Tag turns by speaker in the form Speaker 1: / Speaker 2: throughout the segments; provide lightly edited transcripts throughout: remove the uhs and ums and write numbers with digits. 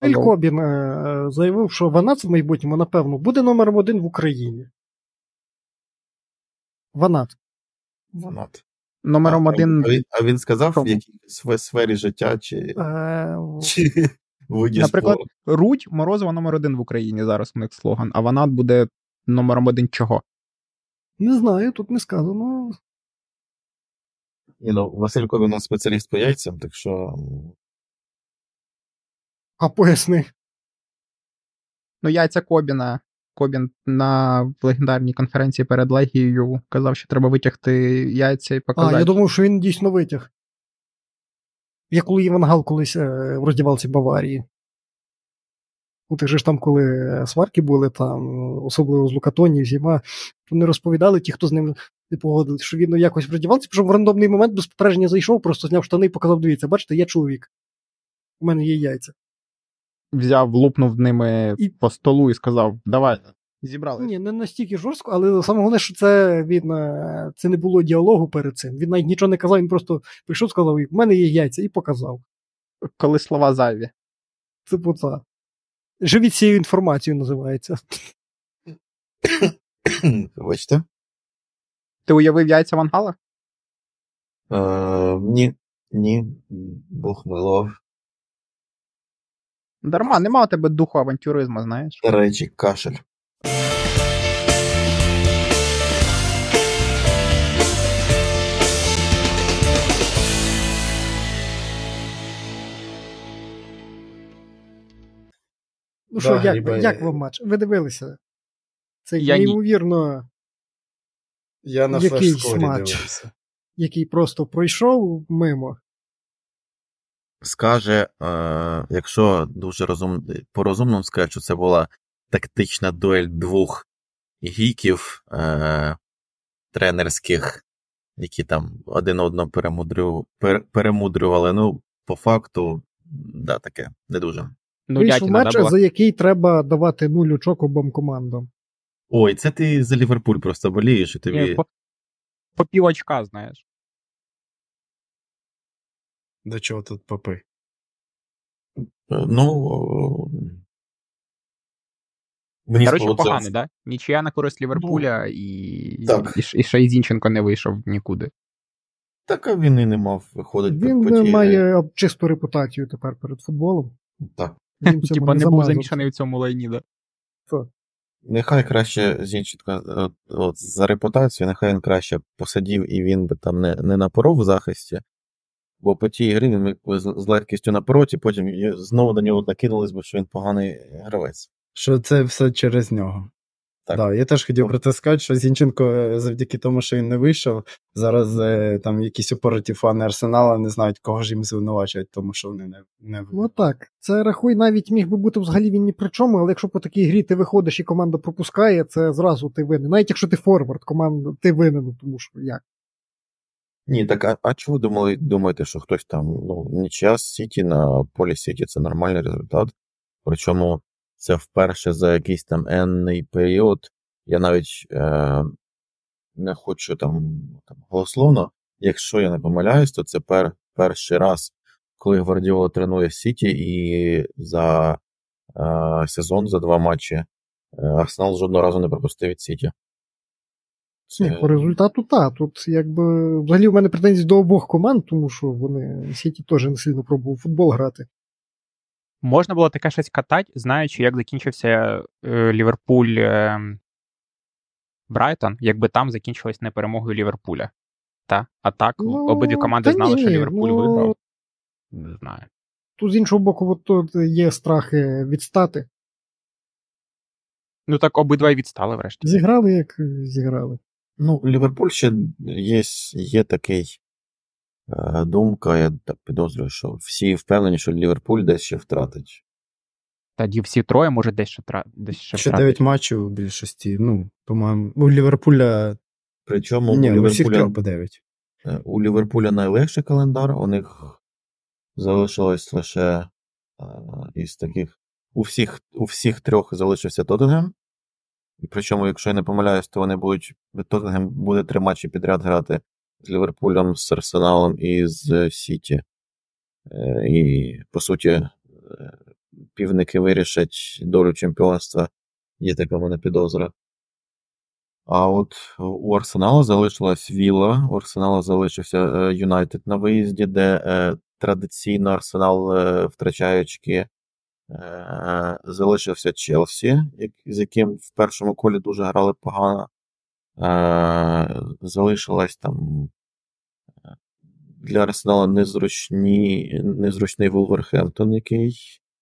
Speaker 1: Ель Кобін заявив, що Ванат в майбутньому, напевно, буде номером 1 в Україні. Ванат.
Speaker 2: Номером 1...
Speaker 3: А він сказав, в якій сфері життя, чи виді
Speaker 2: наприклад,
Speaker 3: спорту?
Speaker 2: Рудь Морозова номер 1 в Україні зараз у них слоган, а Ванат буде номером 1 чого?
Speaker 1: Не знаю, тут не сказано.
Speaker 3: Василь Кобін у нас спеціаліст по яйцям, так що...
Speaker 1: А поясни.
Speaker 2: Яйця Кобіна. Кобін на легендарній конференції перед Легією казав, що треба витягти яйця і показати.
Speaker 1: Я думав, що він дійсно витяг. Як Луї Ван Гал колись в роздівалці Баварії. У тих же ж там, коли сварки були, там, особливо з Лукатоні, всіма, то не розповідали ті, хто з ним не погодились, що він якось в роздівалці, пішов в рандомний момент, без попередження зайшов, просто зняв штани і показав, дивіться, бачите, я чоловік. У мене є яйця.
Speaker 2: Взяв, лупнув ними по столу і сказав, давай, зібрали.
Speaker 1: Ні, не настільки жорстко, але саме головне, що це не було діалогу перед цим. Він навіть нічого не казав, він просто прийшов, сказав, у мене є яйця, і показав.
Speaker 2: Коли слова зайві.
Speaker 1: Це поца. Живіть цією інформацією називається.
Speaker 3: Бачите?
Speaker 2: Ти уявив яйця Ван Гала?
Speaker 3: Ні. Бог милов.
Speaker 2: Дарма, нема у тебе духу авантюризму, знаєш.
Speaker 3: До речі, кашель.
Speaker 1: Ну що, як вам матч? Ви дивилися? Це неймовірно якийсь матч, який просто пройшов мимо.
Speaker 3: Скаже, якщо дуже по-розумному скаже, що це була тактична дуель двох гіків тренерських, які там один одного перемудрювали. По факту, да, таке, не дуже.
Speaker 1: Вийшов матч, за який треба давати 0 очок обом командам.
Speaker 3: Ой, це ти за Ліверпуль просто болієш, і тобі...
Speaker 2: По пів очка, знаєш.
Speaker 4: До чого тут попи?
Speaker 2: Коротше, погано, да? Нічия на користь Ліверпуля, і ще й Зінченко не вийшов нікуди.
Speaker 3: Так, а він і не мав виходити.
Speaker 1: Він має чисту репутацію тепер перед футболом.
Speaker 3: Так.
Speaker 2: Типа не був замішаний в цьому лайні, да?
Speaker 1: Так.
Speaker 3: Нехай краще Зінченко, за репутацію, нехай він краще посадів і він би там не напоров в захисті, бо по тій грі він з легкістю напороті, потім знову до нього накинулись би, що він поганий гравець.
Speaker 4: Що це все через нього. Так. Да, я теж хотів про це сказати, що Зінченко завдяки тому, що він не вийшов, зараз там якісь упороті фани Арсенала не знають, кого ж їм звинувачують, тому що вони не вийшли.
Speaker 1: Так. Це, рахуй, навіть міг би бути взагалі він ні при чому, але якщо по такій грі ти виходиш і команда пропускає, це зразу ти винен. Навіть якщо ти форвард, команда, ти винен, тому що як?
Speaker 3: Ні, так, а чого думаєте, що хтось там, нічия з Сіті на полі Сіті, це нормальний результат, причому це вперше за якийсь там енний період. Я навіть не хочу там голословно. Якщо я не помиляюсь, то це перший раз, коли Гвардіола тренує Сіті, і за сезон, за 2 матчі, Арсенал жодного разу не пропустив від Сіті.
Speaker 1: Ні, по результату так. Тут якби взагалі в мене претензії до обох команд, тому що вони Сіті теж не сильно пробував футбол грати.
Speaker 2: Можна було таке щось катати, знаючи, як закінчився Ліверпуль Брайтон, якби там закінчилось не перемогою Ліверпуля. А так, обидві команди знали, що Ліверпуль виграв. Не знаю.
Speaker 1: Тут з іншого боку, тут є страхи відстати.
Speaker 2: Так обидва й відстали врешті.
Speaker 1: Зіграли, як зіграли.
Speaker 3: Ліверпуль ще є такий думка, я так підозрюю, що всі впевнені, що Ліверпуль десь ще втратить.
Speaker 2: Тоді всі троє, може, десь ще втратить.
Speaker 4: Ще 9 матчів у більшості, по-моєму, у Ліверпуля...
Speaker 3: Причому
Speaker 4: у всіх трьох по 9.
Speaker 3: У Ліверпуля найлегший календар, у них залишилось лише із таких... У всіх трьох залишився Тоттенгем. І причому, якщо я не помиляюсь, то Тоттенгем буде 3 матчі підряд грати з Ліверпулем, з Арсеналом і з Сіті. І, по суті, півники вирішать долю чемпіонства, є така в мене підозра. А от у Арсенала залишилась Вілла, у Арсенала залишився Юнайтед на виїзді, де традиційно Арсенал втрачає очки. Залишився Челсі, з яким в першому колі дуже грали погано. Залишилась там для Арсенала незручний Вулверхемптон, який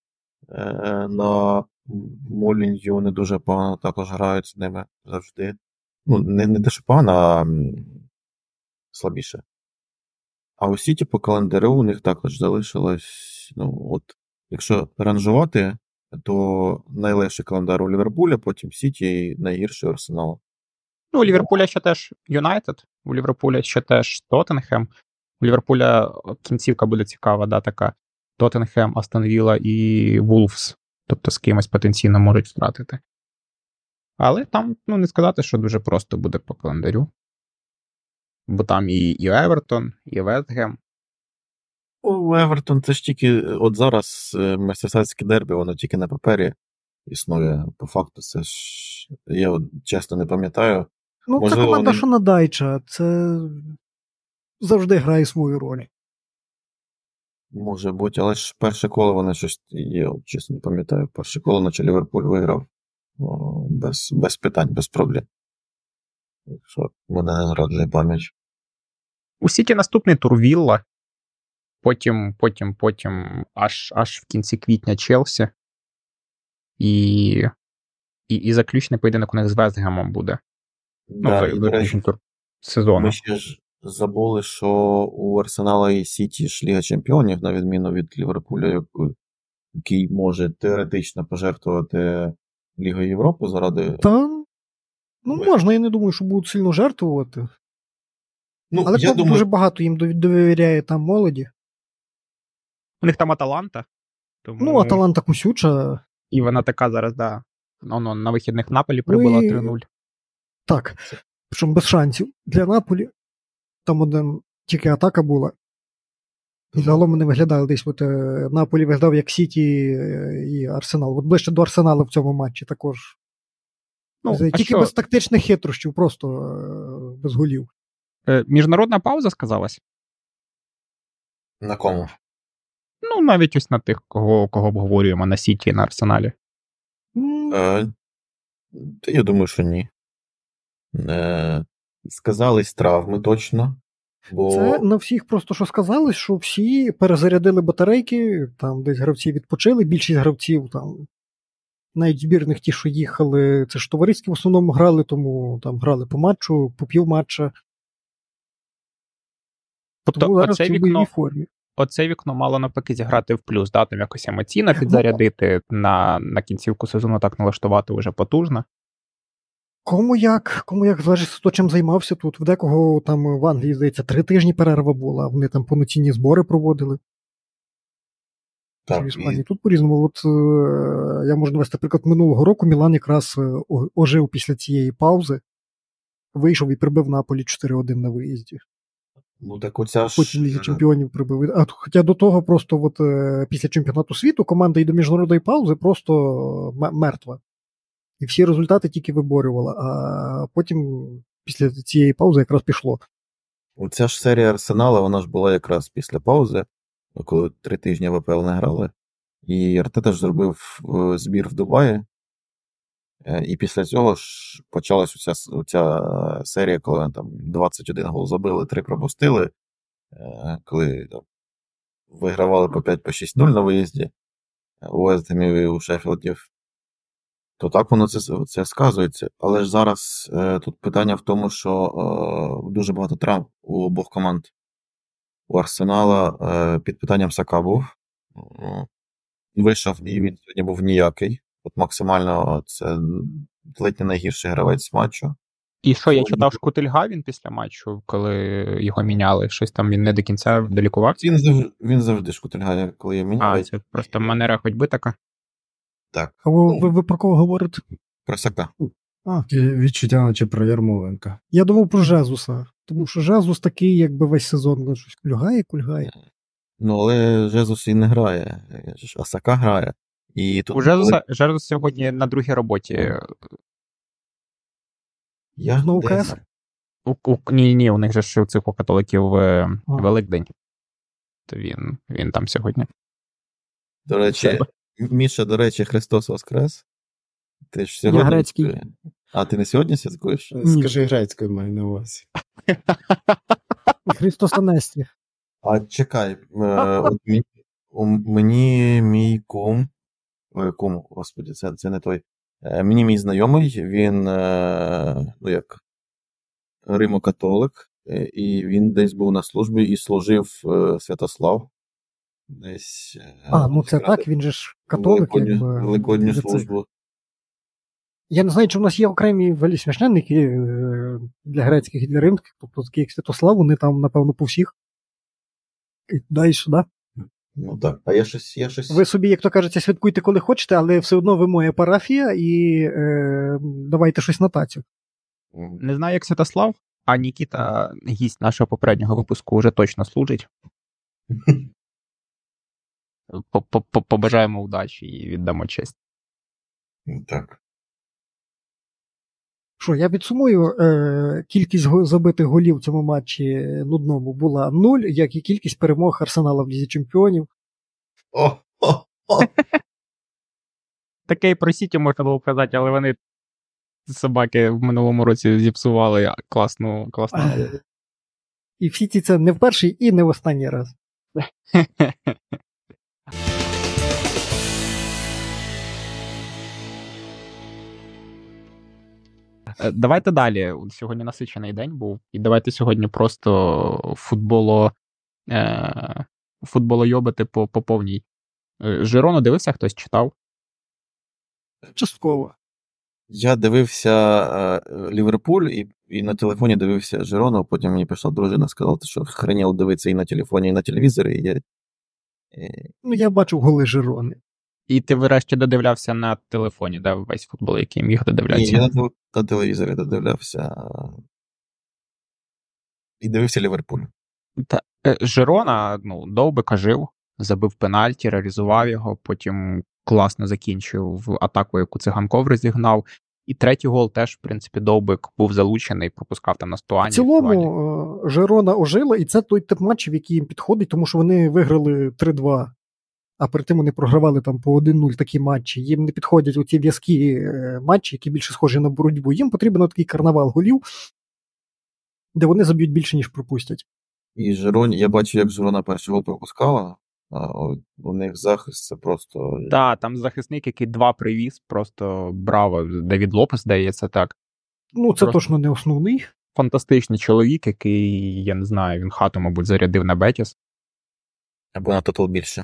Speaker 3: на Молінью не дуже погано також грають з ними завжди. Ну, не те, що погано, а слабіше. А у Сіті по календарю у них також залишилось, якщо ранжувати, то найлегший календар у Ліверпуля, потім Сіті і найгірший Арсенал.
Speaker 2: У Ліверпуля ще теж Юнайтед, у Ліверпуля ще теж Тоттенхем. У Ліверпуля кінцівка буде цікава, да, така. Тоттенхем, Астон Вілла і Вулфс. Тобто з кимось потенційно можуть втратити. Але там, не сказати, що дуже просто буде по календарю. Бо там і Евертон, і Вестгем.
Speaker 3: Евертон це ж тільки, от зараз мерсисайдське дербі, воно тільки на папері існує. По факту це ж, я чесно не пам'ятаю.
Speaker 1: Можливо, це команда, що надайча, це завжди грає свою роль.
Speaker 3: Може бути, але ж перше коло вони щось, я чесно не пам'ятаю, перше коло наче Ліверпуль виграв без питань, без проблем. Якщо мене не зраджує пам'ять.
Speaker 2: У Сіті наступний тур Вілла, потім аж в кінці квітня Челсі. І заключний поєдинок у них з Вестгемом буде. Заключний тур сезону.
Speaker 3: Ми ще ж забули, що у Арсенала і Сіті ж Ліга Чемпіонів, на відміну від Ліверпуля, який може теоретично пожертвувати Лігою Європи заради...
Speaker 1: Можна, я не думаю, що будуть сильно жертвувати. Але
Speaker 3: я думаю...
Speaker 1: дуже багато їм довіряє там молоді.
Speaker 2: У них там Аталанта. Тому...
Speaker 1: Аталанта кусюча.
Speaker 2: І вона така зараз, да. На вихідних Наполі прибула 3-0.
Speaker 1: Так. Причому без шансів. Для Наполі там один тільки атака була. І загалом вони виглядали десь. Наполі виглядав як Сіті і Арсенал. От ближче до Арсенала в цьому матчі також. Тільки без тактичних хитрощів, просто без голів.
Speaker 2: Міжнародна пауза сказалась?
Speaker 3: На кому?
Speaker 2: Навіть ось на тих, кого обговорюємо, на Сіті і на Арсеналі.
Speaker 3: Я думаю, що ні. Сказались травми точно. Бо...
Speaker 1: Це на всіх просто що сказали, що всі перезарядили батарейки, там десь гравці відпочили, більшість гравців, там навіть збірних ті, що їхали, це ж товариські в основному грали, тому там грали по матчу, по півматча.
Speaker 2: Тобто оце вікно мало навпаки зіграти в плюс, да? Там якось емоційно підзарядити, на кінцівку сезону так налаштувати вже потужно.
Speaker 1: Кому як залежить хто чим займався тут. В декого там в Англії, здається, 3 тижні перерва була, вони там повноцінні збори проводили.
Speaker 3: Так,
Speaker 1: в Іспанії. Тут по-різному. От я можу навести, наприклад, минулого року Мілан якраз ожив після цієї паузи, вийшов і прибив Наполі 4-1 на виїзді.
Speaker 3: Так оця ж...
Speaker 1: Потім Ліги Чемпіонів прибив. Хоча до того просто після чемпіонату світу команда і до міжнародної паузи просто мертва. І всі результати тільки виборювала, а потім після цієї паузи якраз пішло.
Speaker 3: Оця ж серія Арсенала, вона ж була якраз після паузи, коли 3 тижні в АПЛ не грали. І Артета ж зробив збір в Дубаї. І після цього ж почалась оця серія, коли там 21 гол забили, 3 пропустили, коли там вигравали по 5-6-0 на виїзді у Вестгемів і у Шеффілдів. То так воно це сказується. Але ж зараз тут питання в тому, що дуже багато травм у обох команд. У Арсенала під питанням Сака був. Вийшов, і він сьогодні був ніякий. От максимально це ледь не найгірший гравець матчу.
Speaker 2: І що, я читав Шкутельга він після матчу, коли його міняли? Щось там він не до кінця долікувався?
Speaker 3: Він завжди Шкутельга, коли його міняли.
Speaker 2: Це просто манера ходьби така?
Speaker 3: Так.
Speaker 1: А ви про кого говорите?
Speaker 3: Про Сака.
Speaker 4: Відчуття, наче про Ярмоленка.
Speaker 1: Я думав про Жезуса. Тому що Жезус такий, якби весь сезон щось кульгає.
Speaker 3: Але Жезус і не грає, а Сака грає. І тут
Speaker 2: У Жезуса сьогодні на другій роботі.
Speaker 3: Я
Speaker 1: Знову
Speaker 3: десь-
Speaker 1: КС?
Speaker 2: Ні, у них же ж у цих у католиків Великдень. То він там сьогодні.
Speaker 3: До речі,
Speaker 2: Себе.
Speaker 3: Міша, до речі, Христос Воскрес. Ти ж сьогодні...
Speaker 1: Я грецький.
Speaker 3: А, ти не сьогодні святкуєш?
Speaker 4: Скажи грецькою, маю на увазі.
Speaker 1: Христос Анесті.
Speaker 3: А чекай, от мені мій кум, господи, це не той. Мені мій знайомий, він, як римо-католик, і він десь був на службі і служив Святослав. Десь.
Speaker 1: Це так, він же ж католик.
Speaker 3: Великодню службу.
Speaker 1: Я не знаю, чи в нас є окремі священники для грецьких і для римських, тобто такі як Святослав, вони там, напевно, по всіх. І туди і сюди.
Speaker 3: Ну так, а я щось...
Speaker 1: Ви собі, як то кажеться, святкуйте, коли хочете, але все одно ви моя парафія і давайте щось на тацю.
Speaker 2: Не знаю, як Святослав, а Нікіта, гість нашого попереднього випуску, вже точно служить. Побажаємо удачі і віддамо честь.
Speaker 3: Так.
Speaker 1: Що, я підсумую, кількість забитих голів в цьому матчі нудному була 0, як і кількість перемог Арсенала в Лізі Чемпіонів.
Speaker 2: Таке і про Сіті можна було казати, але вони собаки в минулому році зіпсували класну.
Speaker 1: І в Сіті це не в перший і не в останній раз.
Speaker 2: Давайте далі. Сьогодні насичений день був. І давайте сьогодні просто футболойобити по повній. Жирону дивився, хтось читав?
Speaker 1: Частково.
Speaker 3: Я дивився Ліверпуль і на телефоні дивився Жирону, потім мені прийшла дружина, сказала, що хренів дивитися і на телефоні, і на телевізорі.
Speaker 1: Я бачив голи Жирони.
Speaker 2: І ти врешті додивлявся на телефоні, да, весь футбол, який міг додивлятися?
Speaker 3: Ні, я на телевізорі додивлявся. І дивився Ліверпуль.
Speaker 2: Жирона, довбика жив, забив пенальті, реалізував його, потім класно закінчив атаку, яку Циганков розігнав. І третій гол теж, в принципі, довбик був залучений, пропускав там на Стуані.
Speaker 1: В цілому Жирона ожила, і це той тип матчів, який їм підходить, тому що вони виграли 3-2, а перед тим вони програвали там по 1-0 такі матчі. Їм не підходять оці в'язкі матчі, які більше схожі на боротьбу. Їм потрібен такий карнавал голів, де вони заб'ють більше, ніж пропустять.
Speaker 3: І я бачу, як Жирона перший гол пропускала, а у них захист це просто...
Speaker 2: Так, там захисник, який 2 привіз, просто браво. Давід Лопес, здається, так.
Speaker 1: Це
Speaker 2: просто
Speaker 1: точно не основний.
Speaker 2: Фантастичний чоловік, який, я не знаю, він хату, мабуть, зарядив на Бетіс.
Speaker 3: Або на Тотал більше.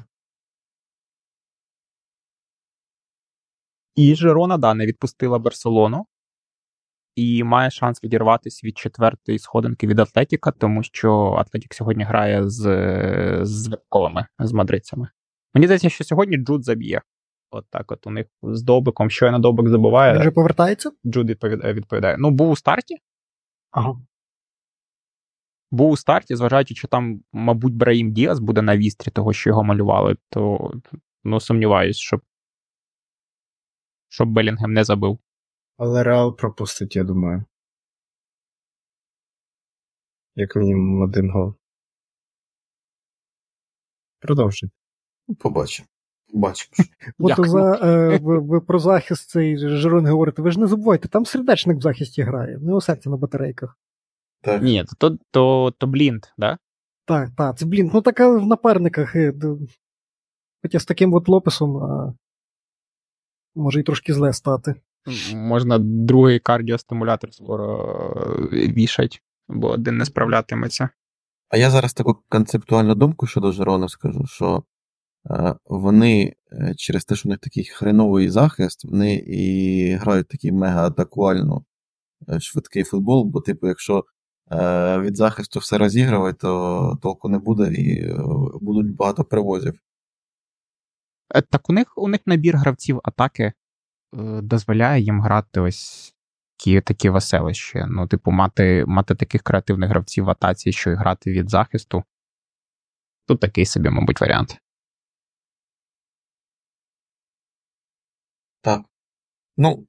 Speaker 2: І Жирона, не відпустила Барселону. І має шанс відірватися від 4-ї сходинки від Атлетіка, тому що Атлетік сьогодні грає з Верковими, з мадридцями. Мені здається, що сьогодні Джуд заб'є. От так от у них з Довбиком, щойно Довбик забуває.
Speaker 1: Він вже повертається?
Speaker 2: Джуд відповідає. Був у старті.
Speaker 1: Ага.
Speaker 2: Був у старті, зважаючи, що там, мабуть, Браїм Діас буде на вістрі того, що його малювали, то сумніваюсь, щоб Белінгем не забив.
Speaker 4: Але Реал пропустить, я думаю. Як мінімум 1 гол. Продовжуй.
Speaker 3: Побачимо.
Speaker 1: Ви про захист цей Жирон говорите, ви ж не забувайте, там сердечник в захисті грає, не серце на батарейках.
Speaker 3: Так.
Speaker 2: Ні, то Блінд, да?
Speaker 1: Так, це Блінд. Така в напарниках. Хоча з таким от Лопесом може і трошки зле стати.
Speaker 2: Можна другий кардіостимулятор скоро вішать, бо один не справлятиметься.
Speaker 3: А я зараз таку концептуальну думку щодо Жирони скажу, що вони через те, що у них такий хреновий захист, вони і грають такий мега-атакувально швидкий футбол, бо, якщо від захисту все розігрувати, то толку не буде і будуть багато привозів.
Speaker 2: Так у них набір гравців атаки дозволяє їм грати ось такі веселища. Мати таких креативних гравців в атаці, що і грати від захисту. Тут такий собі, мабуть, варіант.
Speaker 3: Ну,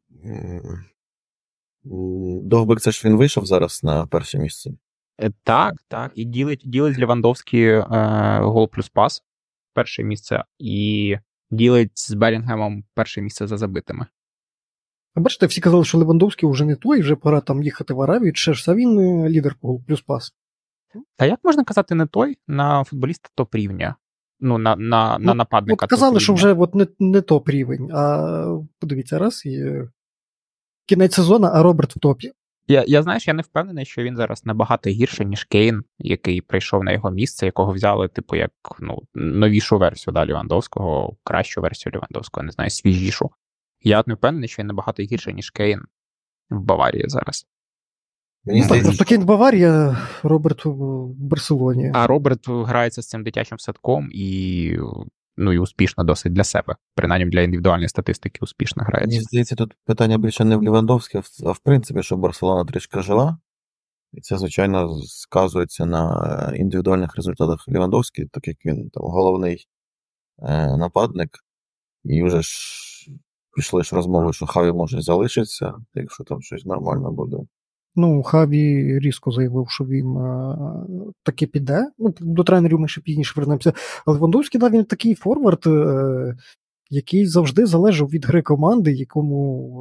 Speaker 3: Довбек, це ж він вийшов зараз на перше місце.
Speaker 2: Так. І ділить з Левандовський гол плюс пас перше місце, і ділить з Белінгемом перше місце за забитими.
Speaker 1: А бачите, всі казали, що Левандовський вже не той, вже пора там їхати в Аравію, чи ж він лідер по гол плюс пас.
Speaker 2: Та як можна казати не той на футболіста топ-рівня? Ну, на нападника
Speaker 1: От казали,
Speaker 2: топ-рівня.
Speaker 1: що вже от не топ-рівень, а подивіться, раз, і кінець сезону, а Роберт в топі.
Speaker 2: Я знаєш, я не впевнений, що він зараз набагато гірший, ніж Кейн, який прийшов на його місце, якого взяли, типу, як новішу версію Левандовського, кращу версію Левандовського, не знаю, свіжішу. Я не впевнений, що він набагато гірший, ніж Кейн в Баварії зараз.
Speaker 3: Мені здається,
Speaker 1: Просто Кейн в Баварії, а Роберт в Барселоні.
Speaker 2: А Роберт грається з цим дитячим садком і успішно досить для себе. Принаймні для індивідуальної статистики успішно грається.
Speaker 3: Мені здається, тут питання більше не в Левандовській, а в принципі, що Барселона трішки жила. І це, звичайно, сказується на індивідуальних результатах Левандовського, так як він там головний нападник. І вже ж пішли ж розмови, що Хаві може залишитися, якщо там щось нормально буде.
Speaker 1: Ну, Хаві різко заявив, що він таки піде. Ну, до тренерів ми ще пізніше вернемося. Але Левандовський, він такий форвард, який завжди залежав від гри команди, якому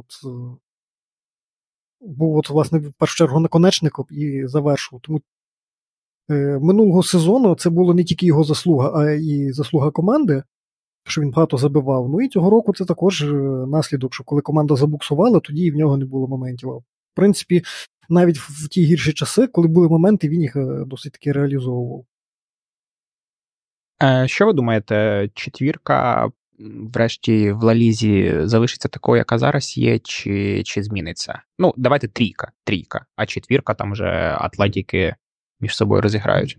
Speaker 1: був, власне, в першу чергу наконечником і завершував. Тому минулого сезону це було не тільки його заслуга, а і заслуга команди, що він багато забивав. Ну і цього року це також наслідок, що коли команда забуксувала, тоді і в нього не було моментів. В принципі, навіть в ті гірші часи, коли були моменти, він їх досить таки реалізовував.
Speaker 2: Що ви думаєте, четвірка врешті в Ла-Лізі залишиться такою, яка зараз є, чи зміниться? Ну, давайте трійка, а четвірка там вже атлетики між собою розіграють.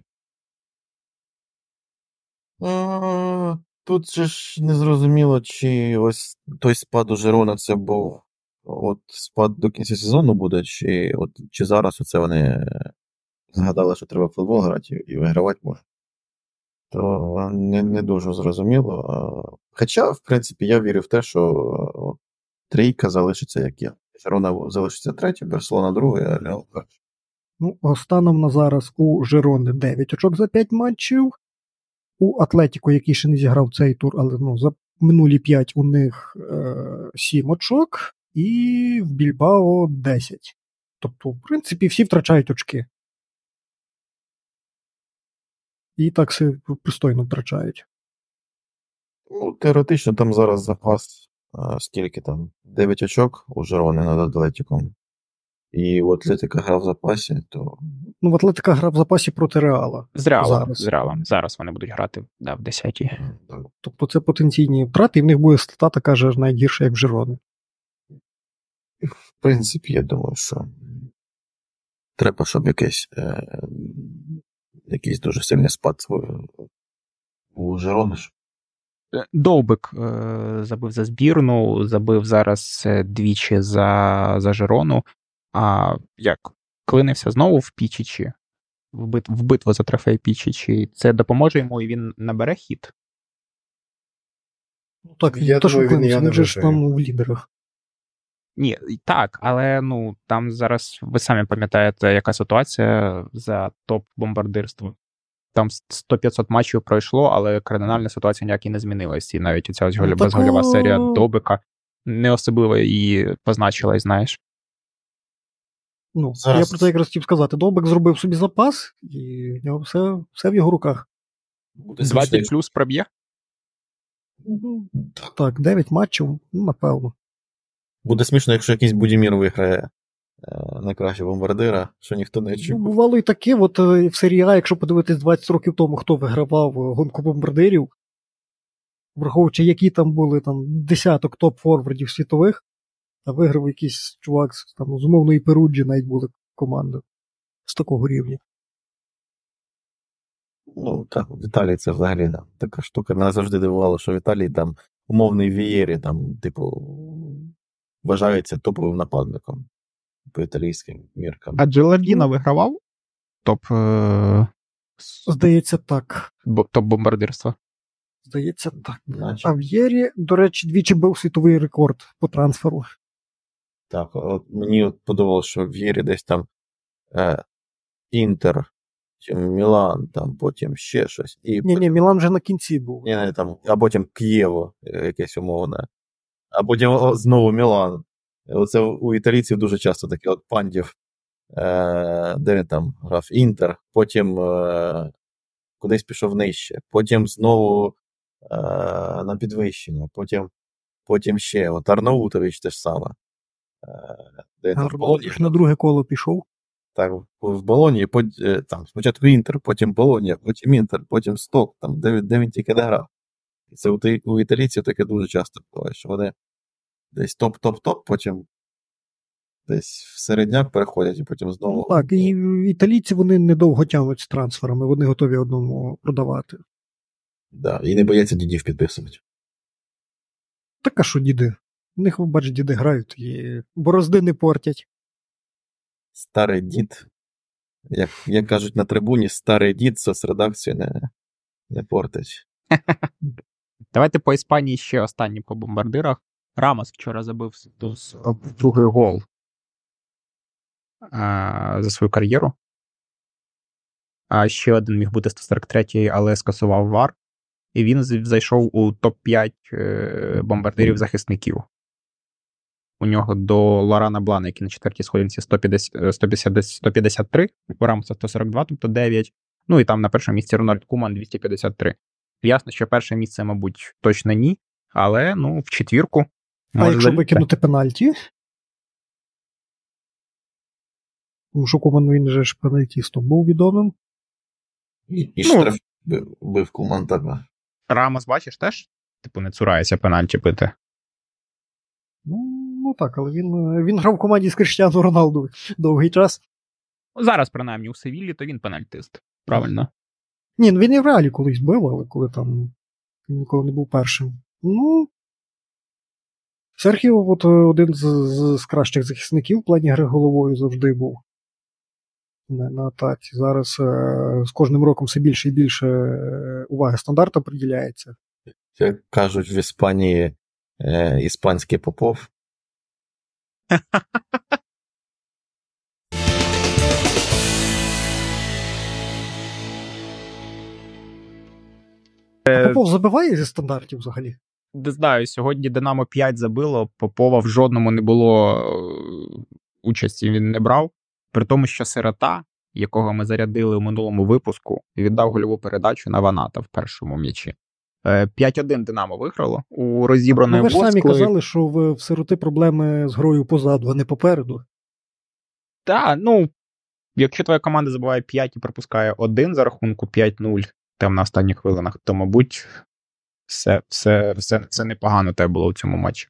Speaker 3: Тут же ж незрозуміло, чи ось той спад у Жирона це був спад до кінця сезону буде, чи зараз оце вони згадали, що треба в футбол грати і вигравати може. То не дуже зрозуміло. Хоча, в принципі, я вірю в те, що трійка залишиться як є. Жирона залишиться третя, Барселона друга, а Реал перша.
Speaker 1: Ну, станом на зараз у Жирони 9 очок за 5 матчів. У Атлетіко, який ще не зіграв цей тур, але за минулі 5 у них 7 очок, і в Більбао 10. Тобто, в принципі, всі втрачають очки. І так все пристойно втрачають.
Speaker 3: Ну, теоретично там зараз запас, скільки там, 9 очок у Жирони над Атлетиком. І у Атлетика грав в запасі, то...
Speaker 1: Ну, в Атлетика грав в запасі проти Реала.
Speaker 2: З Реалом. Зараз вони будуть грати в 10-й.
Speaker 1: Тобто це потенційні втрати, і в них буде стата така ж найгірша, як в Жирони.
Speaker 3: В принципі, я думаю, що треба, щоб якийсь дуже сильний спад у Жирони.
Speaker 2: Довбик забив за збірну, забив зараз двічі за Жирону. А як? Клинився знову в Пічічі? В битву за трофей Пічічі. Це допоможе йому і він набере хід?
Speaker 1: Ну так, я то, що клинився, він же ж там в лідерах.
Speaker 2: Ні, так, але там зараз, ви самі пам'ятаєте, яка ситуація за топ-бомбардирство. Там 100-500 матчів пройшло, але кардинальна ситуація ніяк і не змінилась. І навіть ця безгольова серія Довбика не особливо її позначилась, знаєш.
Speaker 1: Ну, зараз... Я про це якраз хотів сказати. Довбик зробив собі запас, і в нього все в його руках.
Speaker 2: 20 плюс проб'є?
Speaker 1: Так, 9 матчів, напевно.
Speaker 3: Буде смішно, якщо якийсь Будімір виграє найкращого бомбардира, що ніхто не очікував.
Speaker 1: Ну, бувало і таке, в серії А, якщо подивитись 20 років тому, хто вигравав гонку бомбардирів, враховуючи, які там були десяток топ-форвардів світових, а виграв якийсь чувак з умовної Перуджі, навіть були команди з такого рівня.
Speaker 3: Ну, так, в Італії це взагалі така штука. Мене завжди дивувало, що в Італії там умовний Вієрі, вважається топовим нападником по італійським міркам.
Speaker 2: А Джеладіно вигравав топ...
Speaker 1: Здається, так.
Speaker 2: Топ-бомбардирства?
Speaker 1: Здається, так. А В'єрі, до речі, двічі бив світовий рекорд по трансферу.
Speaker 3: Так, от мені подобалося, що в Єрі десь там Інтер, потім Мілан, там, потім ще щось.
Speaker 1: Ні, Мілан вже на кінці був.
Speaker 3: Ні, там, а потім Києво, якесь умовне. А потім знову Мілан. Оце у італійців дуже часто таке от пандів, де він там грав Інтер, потім кудись пішов нижче, потім знову на підвищення, потім ще. От Арнаутович теж саме.
Speaker 1: Арнаутович на друге коло пішов.
Speaker 3: Так, в Болоні, там, спочатку Інтер, потім Болонія, потім Інтер, потім Сток, там, де він тільки не грав. І це у італійців таке дуже часто буває, що вони десь топ-топ-топ, потім десь в середняк переходять і потім знову.
Speaker 1: Ну, так, і італійці вони недовго тягнуть з трансферами, вони готові одному продавати.
Speaker 3: Да, і не бояться дідів підписувати.
Speaker 1: Так, а що діди? У них, бач, діди грають і борозди не портять.
Speaker 3: Старий дід, як кажуть на трибуні, старий дід соцредакцію не портить.
Speaker 2: Давайте по Іспанії ще останні по бомбардирах. Рамос вчора забив другий гол за свою кар'єру. А ще один міг бути 143-й, але скасував ВАР. І він зайшов у топ-5 бомбардирів-захисників. У нього до Лорана Блана, який на четвертій сходинці 153, у Рамоса 142, тобто 9. Ну і там на першому місці Рональд Куман 253. Ясно, що перше місце, мабуть, точно ні, але в четвірку.
Speaker 1: А якщо викинути пенальті? Тому що Куман, він же ж пенальтістом був відомим.
Speaker 3: І штраф бив Куман тебе.
Speaker 2: Рамос, бачиш, теж не цурається пенальті бити.
Speaker 1: Ну так, але він грав в команді з Кріштіану Роналду довгий час.
Speaker 2: Зараз, принаймні, у Севіллі, то він пенальтист. Правильно?
Speaker 1: Ні, він і в Реалі колись бив, але коли там він ніколи не був першим. Серхіо один з кращих захисників в плані гри головою завжди був. На атаці. Зараз з кожним роком все більше і більше уваги стандартам приділяється.
Speaker 3: Як кажуть в Іспанії, іспанський Попов.
Speaker 1: Попов забиває зі стандартів взагалі?
Speaker 2: Не знаю, сьогодні Динамо 5 забило, Попова в жодному не було участі, він не брав. При тому, що Сирота, якого ми зарядили у минулому випуску, віддав гольову передачу на Ваната в першому м'ячі. 5-1 Динамо виграло у розібраної
Speaker 1: ви ж
Speaker 2: Ворскли.
Speaker 1: самі казали, що в Сироти проблеми з грою позаду, а не попереду.
Speaker 2: Так, якщо твоя команда забиває 5 і пропускає 1 за рахунку 5-0 там на останніх хвилинах, то, мабуть, все непогано тебе було у цьому матчі.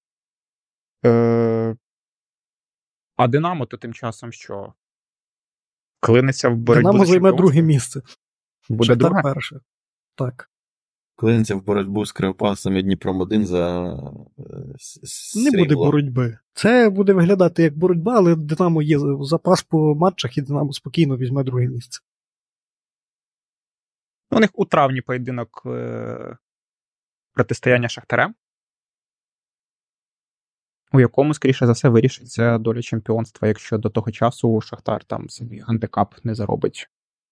Speaker 2: А Динамо то тим часом що? Клиниться в боротьбу.
Speaker 1: Динамо займе друге місце.
Speaker 2: Буде друге?
Speaker 1: Перше. Так.
Speaker 3: Клиниться в боротьбу з Кривбасом і Дніпром 1 за
Speaker 1: Не буде боротьби. Це буде виглядати як боротьба, але Динамо є запас по матчах, і Динамо спокійно візьме друге місце.
Speaker 2: У них у травні поєдинок протистояння Шахтарем, у якому, скоріше за все, вирішиться доля чемпіонства, якщо до того часу Шахтар там собі гандикап не заробить.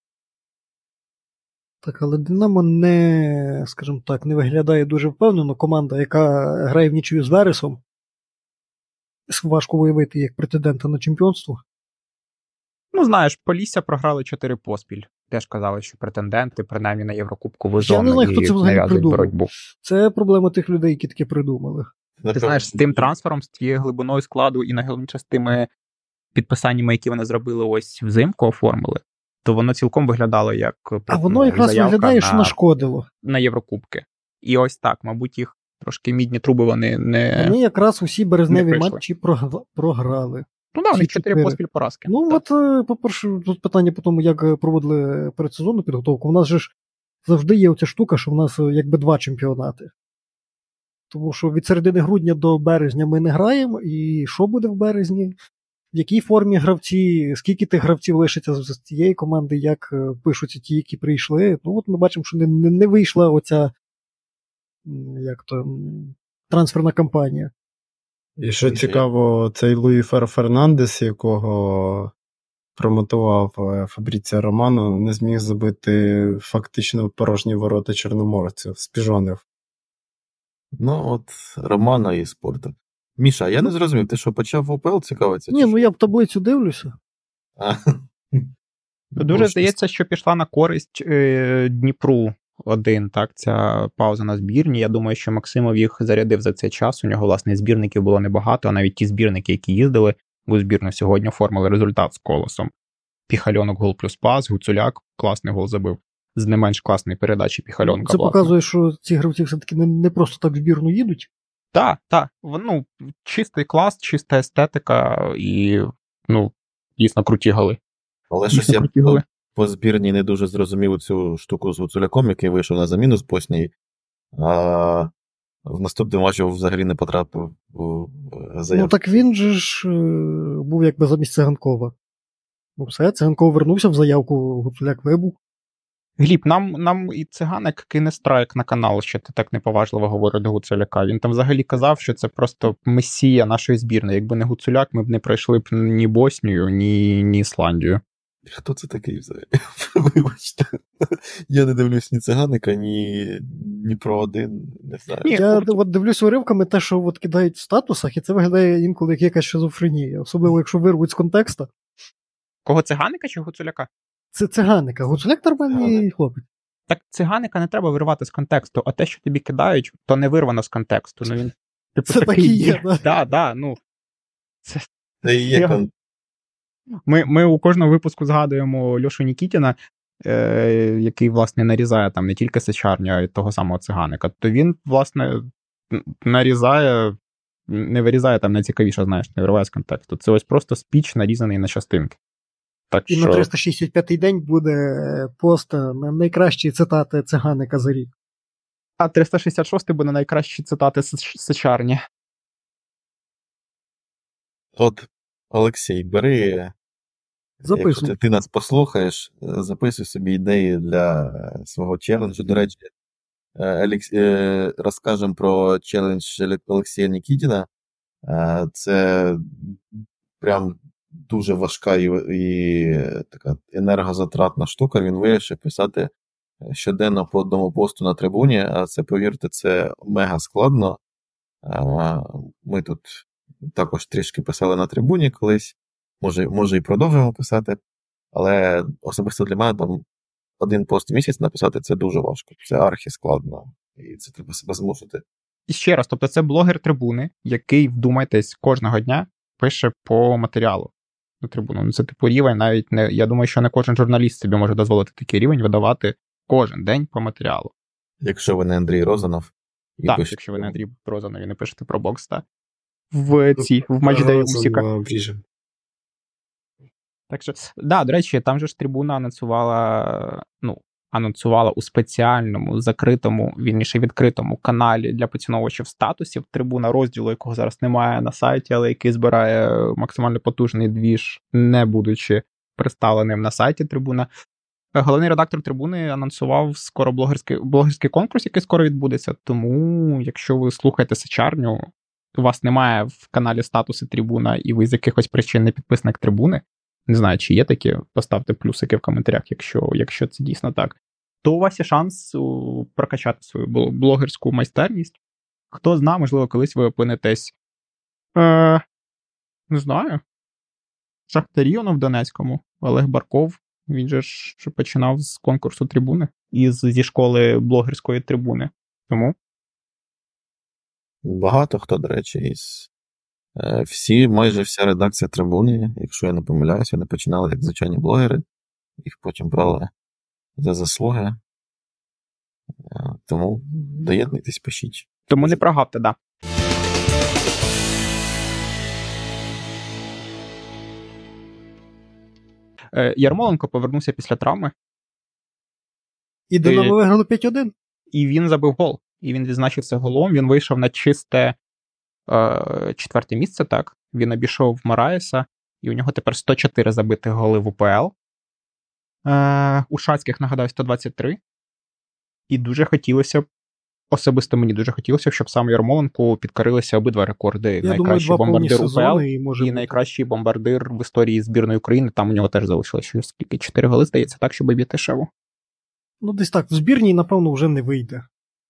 Speaker 1: Так, але Динамо не, скажімо так, не виглядає дуже впевнено. Команда, яка грає в нічию з Вересом, важко виявити як претендента на чемпіонство.
Speaker 2: Знаєш, Полісся програли 4 поспіль. Теж казали, що претенденти, принаймні на Єврокубку
Speaker 1: Я не знаю,
Speaker 2: визовно
Speaker 1: хто
Speaker 2: і
Speaker 1: це взагалі
Speaker 2: нав'язують
Speaker 1: придумав.
Speaker 2: боротьбу.
Speaker 1: Це проблема тих людей, які таке придумали.
Speaker 2: Ти знаєш, з тим трансфером, з тією глибиною складу і найголовніше з тими підписаннями, які вони зробили ось взимку, оформили, то воно цілком виглядало як
Speaker 1: а воно якраз виглядає, що нашкодило.
Speaker 2: На Єврокубки. І ось так, мабуть, їх трошки мідні труби вони не...
Speaker 1: Вони якраз усі березневі матчі програли.
Speaker 2: У них 4 поспіль поразки.
Speaker 1: По-перше, тут питання по тому, як проводили передсезонну підготовку. У нас же ж завжди є оця штука, що в нас якби 2 чемпіонати. Тому що від середини грудня до березня ми не граємо, і що буде в березні? В якій формі гравці, скільки тих гравців лишиться з цієї команди, як пишуться ті, які прийшли. Ми бачимо, що не вийшла оця трансферна кампанія.
Speaker 4: І що цікаво, цей Луї Фернандес, якого промотував Фабріціо Романо, не зміг забити фактично порожні ворота чорноморців, спіжонив.
Speaker 3: Ну, от Романо і спорту. Міша, я не зрозумів, ти що, почав в УПЛ цікавитися?
Speaker 1: Ні, ну я в таблицю дивлюся.
Speaker 2: Дуже здається, що пішла на користь Дніпру 1, так, ця пауза на збірні. Я думаю, що Максимов їх зарядив за цей час. У нього, власне, збірників було небагато, а навіть ті збірники, які їздили у збірну сьогодні, оформили результат з Колосом. Піхальонок гол плюс пас, Гуцуляк класний гол забив. З не менш класної передачі Піхальонка.
Speaker 1: Це показує, що ці гравці все-таки не просто так в збірну їдуть.
Speaker 2: Так. Ну, чистий клас, чиста естетика і, ну, дійсно круті голи.
Speaker 3: Але щось я по збірні не дуже зрозумів цю штуку з Гуцуляком, який вийшов на заміну з Боснії, а в наступному матчі взагалі не потрапив у заявку.
Speaker 1: Ну так він же ж був якби замість Циганкова. Ну все, Циганков вернувся в заявку, Гуцуляк вибув.
Speaker 2: Гліб, нам і Циганик кине страйк на канал, що ти так неповажливо говориш до Гуцуляка. Він там взагалі казав, що це просто месія нашої збірної. Якби не Гуцуляк, ми б не пройшли б ні Боснію, ні Ісландію.
Speaker 3: Хто це такий взагалі? Вибачте. Я не дивлюсь ні Циганика, ні про один, не знаю.
Speaker 1: Я от дивлюсь уривками те, що от кидають в статусах, і це виглядає інколи як якась шизофренія. Особливо, якщо вирвуть з контексту.
Speaker 2: Кого, Циганика чи Гуцуляка?
Speaker 1: Це Циганика. Гуцуляк нормальний хлопець.
Speaker 2: Так Циганика не треба виривати з контексту, а те, що тобі кидають, то не вирвано з контексту. Ну, він, типу,
Speaker 1: це так і є,
Speaker 2: так? Да, ну.
Speaker 3: Це і є.
Speaker 2: Ми у кожному випуску згадуємо Льошу Нікітіна, який, власне, нарізає там не тільки Сичарню, а й того самого Циганика. То він, власне, нарізає, не вирізає там найцікавіше, знаєш, не вириває з контексту. Це ось просто спіч, нарізаний на частинки. Так
Speaker 1: і
Speaker 2: що...
Speaker 1: на 365-й день буде пост на найкращі цитати Циганика за рік.
Speaker 2: А 366-й буде найкращі цитати Сичарні.
Speaker 3: От, Олексій, бери,
Speaker 1: записуй.
Speaker 3: Якщо ти нас послухаєш, записуй собі ідеї для свого челенджу. До речі, розкажемо про челендж Олексія Нікітіна. Це прям дуже важка і така енергозатратна штука. Він вирішив писати щоденно по одному посту на трибуні, а це, повірте, це мега складно. Ми тут також трішки писали на трибуні колись, може і продовжуємо писати, але особисто для мене там один пост в місяць написати це дуже важко, це архіскладно, і це треба себе змусити.
Speaker 2: І ще раз, тобто це блогер трибуни, який, вдумайтесь, кожного дня пише по матеріалу на трибуну. Це типу рівень, навіть не, я думаю, що не кожен журналіст собі може дозволити такий рівень видавати кожен день по матеріалу.
Speaker 3: Якщо ви не Андрій Розанов.
Speaker 2: Так, якщо ви не Андрій Розанов і не пишете про бокс, так. В матчдеї Усіка. Так що, да, до речі, там же ж трибуна анонсувала у спеціальному, закритому, вірніше відкритому каналі для поціновувачів статусів. Трибуна розділу, якого зараз немає на сайті, але який збирає максимально потужний двіж, не будучи представленим на сайті трибуна. Головний редактор трибуни анонсував скоро блогерський конкурс, який скоро відбудеться. Тому, якщо ви слухаєте Сичарню, у вас немає в каналі статуси трибуна, і ви з якихось причин не підписник трибуни, не знаю, чи є такі, поставте плюсики в коментарях, якщо це дійсно так, то у вас є шанс прокачати свою блогерську майстерність. Хто знає, можливо, колись ви опинитесь, не знаю, в Шахтарі в Донецькому. Олег Барков, він же ж починав з конкурсу трибуни і зі школи блогерської трибуни. Тому
Speaker 3: багато хто, до речі, майже вся редакція трибуни, якщо я не помиляюся, вони починали як звичайні блогери, їх потім брали за заслуги. Тому доєднуйтесь, пишіть.
Speaker 2: Тому не прогавте, да. Ярмоленко повернувся після травми.
Speaker 1: І Динамо виграли 5-1.
Speaker 2: І він забив гол. І він відзначився голом. Він вийшов на чисте четверте місце, так. Він обійшов Мораєса, і у нього тепер 104 забитих голи в УПЛ. У Шацьких, нагадаю, 123. І дуже хотілося б особисто мені дуже хотілося, щоб саме Ярмоленку підкорилися обидва рекорди.
Speaker 1: Я
Speaker 2: найкращий
Speaker 1: думаю, 2 повні
Speaker 2: бомбардир УПЛ
Speaker 1: сезони і може
Speaker 2: і
Speaker 1: бути.
Speaker 2: найкращий бомбардир в історії збірної України. Там у нього теж залишилося скільки? 4 голи, здається, так, щоб обійти Шеву.
Speaker 1: Ну, десь так. В збірній, напевно, вже не вийде.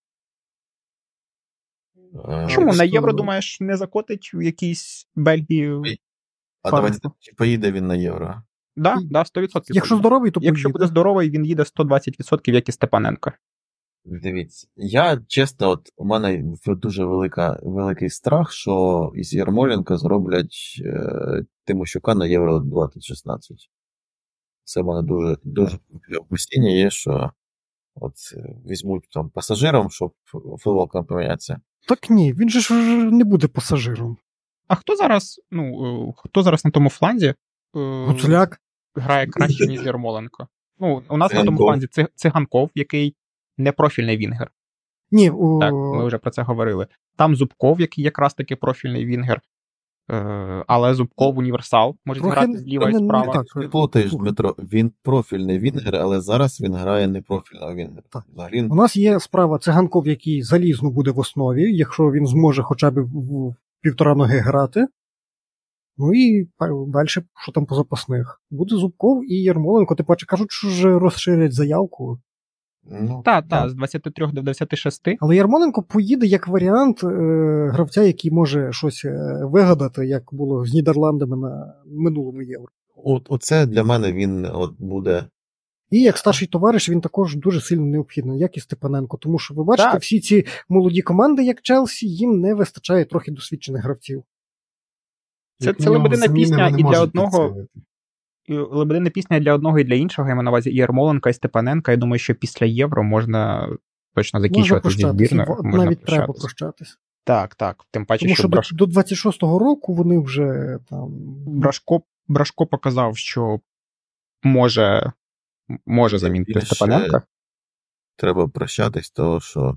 Speaker 2: Чому? На
Speaker 1: що-
Speaker 2: Євро, думаєш, не закотить в якійсь Бельгії?
Speaker 3: А давайте, чи поїде він на Євро?
Speaker 2: Да, 100%.
Speaker 1: Якщо здоровий, то
Speaker 2: Якщо буде
Speaker 1: поїде.
Speaker 2: здоровий, він їде 120%, як і Степаненко.
Speaker 3: Дивіться, я чесно, от у мене дуже великий страх, що із Ярмоленка зроблять Тимощука на Євро 2016. Це в мене дуже опасіння є, що от візьмуть там пасажиром, щоб футболка помінятися.
Speaker 1: Так ні, він же ж не буде пасажиром.
Speaker 2: А хто зараз на тому фланзі
Speaker 1: Гуцуляк.
Speaker 2: грає краще, ніж Ярмоленко? Ну, у нас на тому
Speaker 3: Циганков.
Speaker 2: фланзі Циганков, який не профільний вінгер.
Speaker 1: Ні,
Speaker 2: Так, ми вже про це говорили. Там Зубков, який якраз таки профільний вінгер. Але Зубков універсал, може
Speaker 1: Трохи
Speaker 2: грати зліва і
Speaker 1: не
Speaker 2: справа.
Speaker 1: так.
Speaker 3: Ти плутаєш, Дмитро, він профільний вінгер, але зараз він грає не профільного вінгера.
Speaker 1: Так.
Speaker 3: Взагалі,
Speaker 1: У нас є справа Циганков, який залізно буде в основі, якщо він зможе хоча б в 1,5 ноги грати. Ну і далі, що там по запасних. Буде Зубков і Ярмоленко. Ти паче, кажуть, що ж розширять заявку.
Speaker 3: ну,
Speaker 2: Так, з 23 до 26.
Speaker 1: Але Ярмоленко поїде як варіант гравця, який може щось вигадати, як було з Нідерландами на минулому Євро.
Speaker 3: Оце для мене він буде.
Speaker 1: І як старший товариш він також дуже сильно необхідний, як і Степаненко. Тому що ви бачите,
Speaker 2: Так.
Speaker 1: всі ці молоді команди, як Челсі, їм не вистачає трохи досвідчених гравців.
Speaker 2: Це лебедина пісня і для одного, лебедина пісня для одного і для іншого, я маю на увазі і Ярмоленка, і Степаненка. Я думаю, що після Євро можна точно
Speaker 1: Можна
Speaker 2: закінчувати зі
Speaker 1: прощатися,
Speaker 2: збірною. Можна
Speaker 1: навіть треба
Speaker 2: прощатися.
Speaker 1: прощатися.
Speaker 2: Так. Тим паче,
Speaker 1: Тому
Speaker 2: що
Speaker 1: що до 26-го року вони вже там.
Speaker 2: Брашко показав, що може замінити
Speaker 3: Більше
Speaker 2: Степаненка.
Speaker 3: Треба прощатись, того, що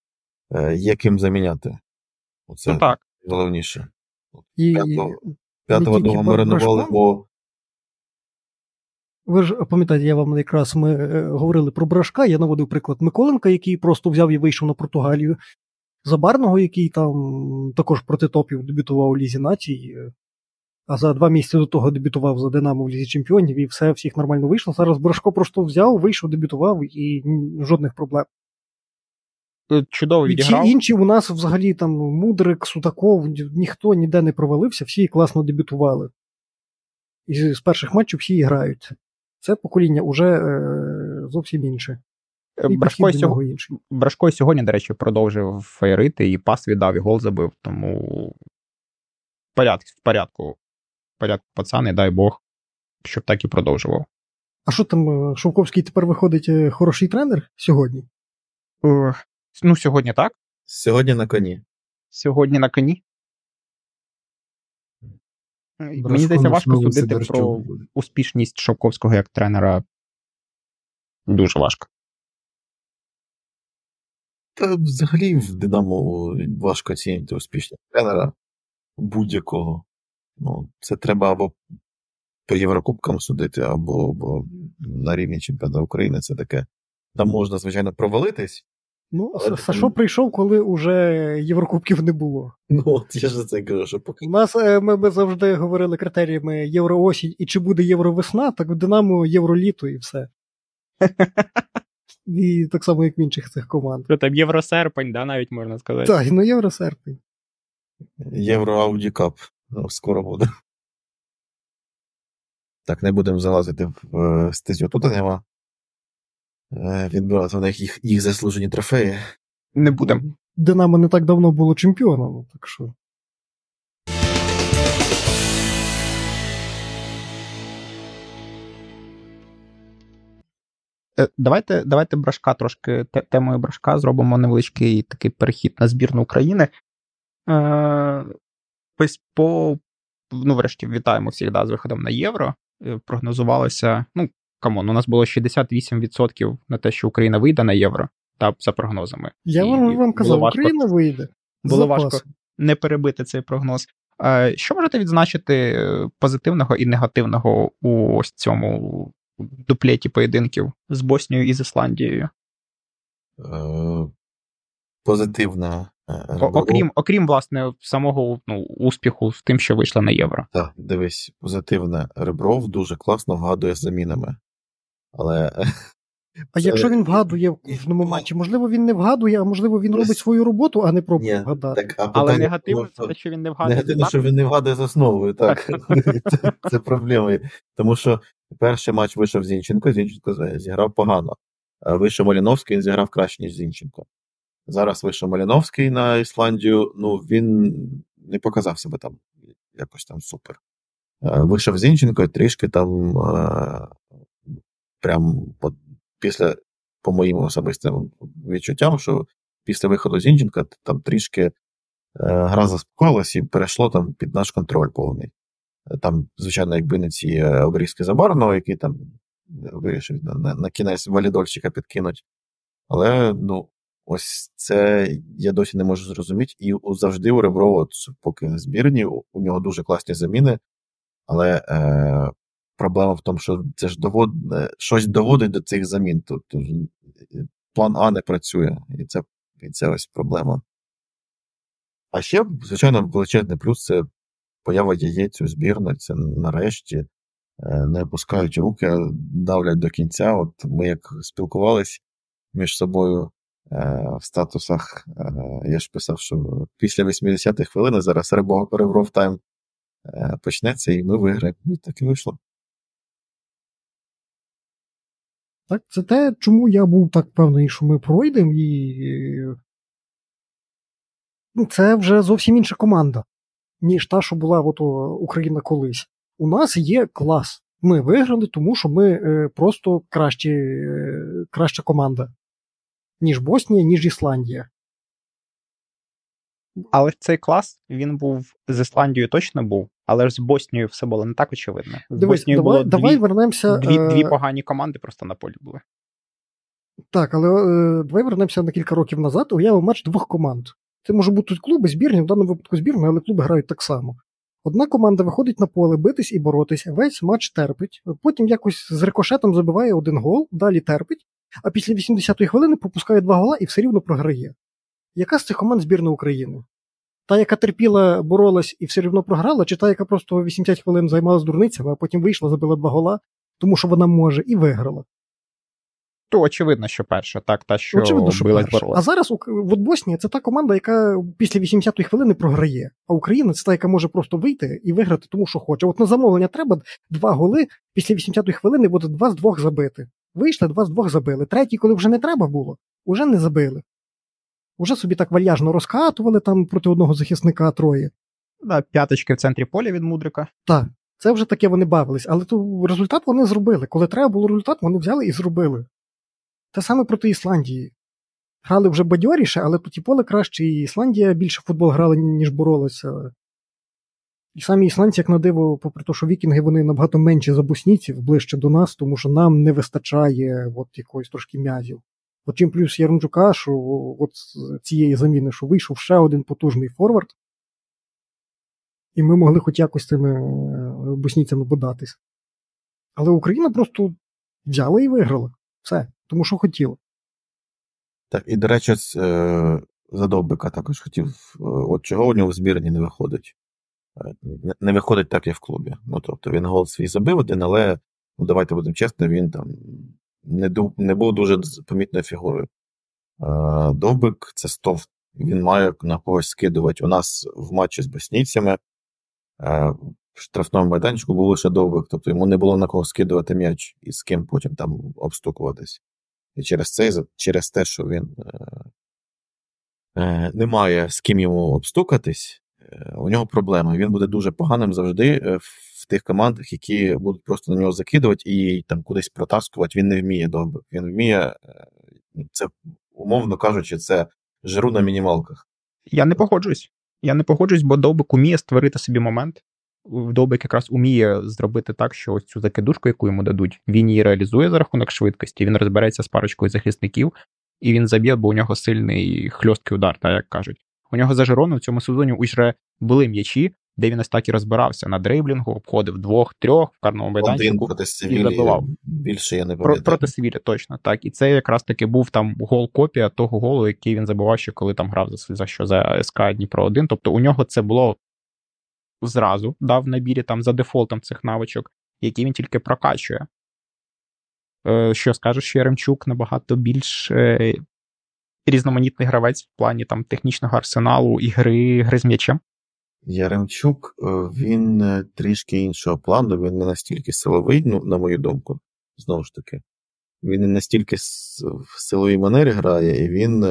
Speaker 3: є ким заміняти. Оце
Speaker 2: Ну так.
Speaker 3: головніше.
Speaker 1: І
Speaker 3: П'ятого
Speaker 1: тільки
Speaker 3: того маринували,
Speaker 1: Брашко.
Speaker 3: бо
Speaker 1: ви ж пам'ятаєте, я вам якраз ми говорили про Брашка, я наводив приклад Миколенка, який просто взяв і вийшов на Португалію. Забарного, який там також проти топів дебютував у Лізі Націй, а за 2 місяці до того дебютував за Динамо в Лізі Чемпіонів, і все, всіх нормально вийшло. Зараз Брашко просто взяв, вийшов, дебютував, і жодних проблем.
Speaker 2: Чудово
Speaker 1: І всі
Speaker 2: відіграв.
Speaker 1: інші у нас взагалі там Мудрик, Судаков, ніхто ніде не провалився, всі класно дебютували. І з перших матчів всі грають. Це покоління уже зовсім інше. І підхід до нього інший.
Speaker 2: Брашко сьогодні, до речі, продовжив феєрити, і пас віддав, і гол забив, тому в порядку, пацани, дай Бог, щоб так і продовжував.
Speaker 1: А що там, Шовковський тепер виходить хороший тренер сьогодні?
Speaker 2: Ну, сьогодні так.
Speaker 3: сьогодні на коні.
Speaker 2: Сьогодні на коні. Мені здається, важко судити про успішність Шовковського як тренера. Дуже важко.
Speaker 3: Та взагалі в Динамо важко оцінити успішного тренера будь-якого. Ну, це треба або по Єврокубкам судити, або на рівні чемпіонату України. Це таке. Там можна, звичайно, провалитись.
Speaker 1: Ну, Сашо прийшов, коли уже Єврокубків не було.
Speaker 3: Ну, от я ж за це кажу, що поки.
Speaker 1: У нас ми завжди говорили критеріями Євро-осінь і чи буде Євро-весна, так в Динамо Євро-літо і все. І так само, як в інших цих команд.
Speaker 2: Це там Євро-серпень, да, навіть можна сказати.
Speaker 1: Так, ну Євро-серпень.
Speaker 3: Євро-Ауді Кап. Скоро буде. Так, не будемо залазити в стезю Тоттенхема. Відбирати в них їх заслужені трофеї.
Speaker 2: Не будемо.
Speaker 1: Динамо не так давно було чемпіоном, так що.
Speaker 2: Давайте Брашка трошки, темою Брашка зробимо невеличкий такий перехід на збірну України. Ось врешті, вітаємо всіх з виходом на Євро. Прогнозувалося, у нас було 68% на те, що Україна вийде на Євро, за прогнозами.
Speaker 1: Я вам казав, Україна вийде.
Speaker 2: Було важко не перебити цей прогноз. Що можете відзначити позитивного і негативного у ось цьому дуплеті поєдинків з Боснією і з Ісландією?
Speaker 3: позитивна Ребров.
Speaker 2: Окрім, власне, самого успіху в тим, що вийшла на Євро.
Speaker 3: Так, дивись, позитивне. Ребров дуже класно вгадує з замінами. Але...
Speaker 1: А якщо він вгадує в кожному матчі, можливо, він не вгадує, а можливо, він робить свою роботу, а не пробує вгадати.
Speaker 3: Так,
Speaker 2: але негативно це те, що він не вгадує.
Speaker 3: Негативно, що він не вгадує з основою, так. Це проблема. Тому що перший матч вийшов Зінченко зіграв погано. Вийшов Маліновський, він зіграв краще, ніж Зінченко. Зараз вийшов Маліновський на Ісландію, він не показав себе там якось там супер. Вийшов Зінченко, трішки там прям після, по моїм особистим відчуттям, що після виходу Зінченка там трішки гра заспокоїлась і перейшло там під наш контроль повний. Там, звичайно, якби не ці обрізки Забарного, які там вирішив на кінець валідольщика підкинуть. Але, ось це я досі не можу зрозуміти. І завжди у Реброва, поки не збірні, у нього дуже класні заміни, але проблема в тому, що це ж щось доводить до цих замін. Тут план А не працює, і це ось проблема. А ще, звичайно, величезний плюс – це поява яєць у збірної, це нарешті не опускають руки, давлять до кінця. От ми як спілкувались між собою в статусах, я ж писав, що після 80-х хвилин зараз Ребров тайм почнеться, і ми виграємо. І так і вийшло.
Speaker 1: Так, це те, чому я був так певний, що ми пройдемо, і це вже зовсім інша команда, ніж та, що була Україна колись. У нас є клас. Ми виграли, тому що ми просто краща команда, ніж Боснія, ніж Ісландія.
Speaker 2: Але цей клас, він був з Ісландією точно був, але ж з Боснією все було не так очевидно. З Боснією було дві погані команди просто на полі були.
Speaker 1: Так, але давай вернемося на кілька років назад, уявив матч двох команд. Це може бути клуби, збірні, в даному випадку збірні, але клуби грають так само. Одна команда виходить на поле битись і боротись, весь матч терпить, потім якось з рикошетом забиває один гол, далі терпить, а після 80-ї хвилини пропускає 2 гола і все рівно програє. Яка з цих команд збірна України? Та, яка терпіла, боролась і все рівно програла, чи та, яка просто 80 хвилин займалась дурницями, а потім вийшла, забила 2 гола, тому що вона може, і виграла?
Speaker 2: То очевидно, що перша, так, та, що билась, боролась.
Speaker 1: А зараз Боснія – це та команда, яка після 80-ї хвилини програє, а Україна – це та, яка може просто вийти і виграти тому, що хоче. От на замовлення треба 2 голи після 80-ї хвилини буде 2 з 2 забити. Вийшли, 2 з 2 забили. Третій, коли вже не треба було, уже не забили. Уже собі так вальяжно розкатували там проти одного захисника 3.
Speaker 2: Да, 5 в центрі поля від Мудрика.
Speaker 1: Так, це вже таке вони бавились, але то результат вони зробили. Коли треба було результат, вони взяли і зробили. Те саме проти Ісландії. Грали вже бадьоріше, але проти поле краще, і Ісландія більше в футбол грала, ніж боролася. І самі ісландці, як на диво, попри те, що вікінги, вони набагато менші за боснійців, ближче до нас, тому що нам не вистачає якоїсь трошки м'язів. От чим плюс Яремчука, що от цієї заміни, що вийшов ще один потужний форвард, і ми могли хоч якось цими боснійцями бодатись. Але Україна просто взяла і виграла. Все. Тому що хотіла.
Speaker 3: Так, і, до речі, Задовбика також хотів, от чого у нього в збірні не виходить. Не виходить так, як в клубі. Тобто він гол свій забив один, але, давайте будемо чесно, він там не був дуже помітною фігурою. Довбик – це стовп. Він має на когось скидувати. У нас в матчі з боснійцями в штрафному майданчику був лише Довбик, тобто йому не було на кого скидувати м'яч і з ким потім там обстукуватись. І через те, що він не має з ким йому обстукатись, у нього проблеми. Він буде дуже поганим завжди в тих командах, які будуть просто на нього закидувати і там кудись протаскувати. Він не вміє добре. Він вміє, це, умовно кажучи, це Жиру на мінімалках.
Speaker 2: Я не погоджуюсь, бо Довбик уміє створити собі момент. Довбик якраз уміє зробити так, що ось цю закидушку, яку йому дадуть, він її реалізує за рахунок швидкості, він розбереться з парочкою захисників, і він заб'є, бо у нього сильний хльосткий удар, так як кажуть. У нього за Жирону в цьому сезоні уже були м'ячі, де він ось так і розбирався на дриблінгу, обходив 2-3 в карному майданчику.
Speaker 3: Один проти
Speaker 2: і
Speaker 3: Севілі,
Speaker 2: забивав.
Speaker 3: більше я не пам'ятаю.
Speaker 2: Проти Севілі, точно, так. І це якраз таки був там гол-копія того голу, який він забивав ще коли там грав за СК Дніпро-1. Тобто у нього це було зразу, в набірі там за дефолтом цих навичок, які він тільки прокачує. Що скажеш, що Яремчук набагато більш різноманітний гравець в плані там технічного арсеналу і гри з м'ячем?
Speaker 3: Яремчук, він трішки іншого плану, він не настільки силовий, на мою думку, знову ж таки. Він не настільки в силовій манері грає, і він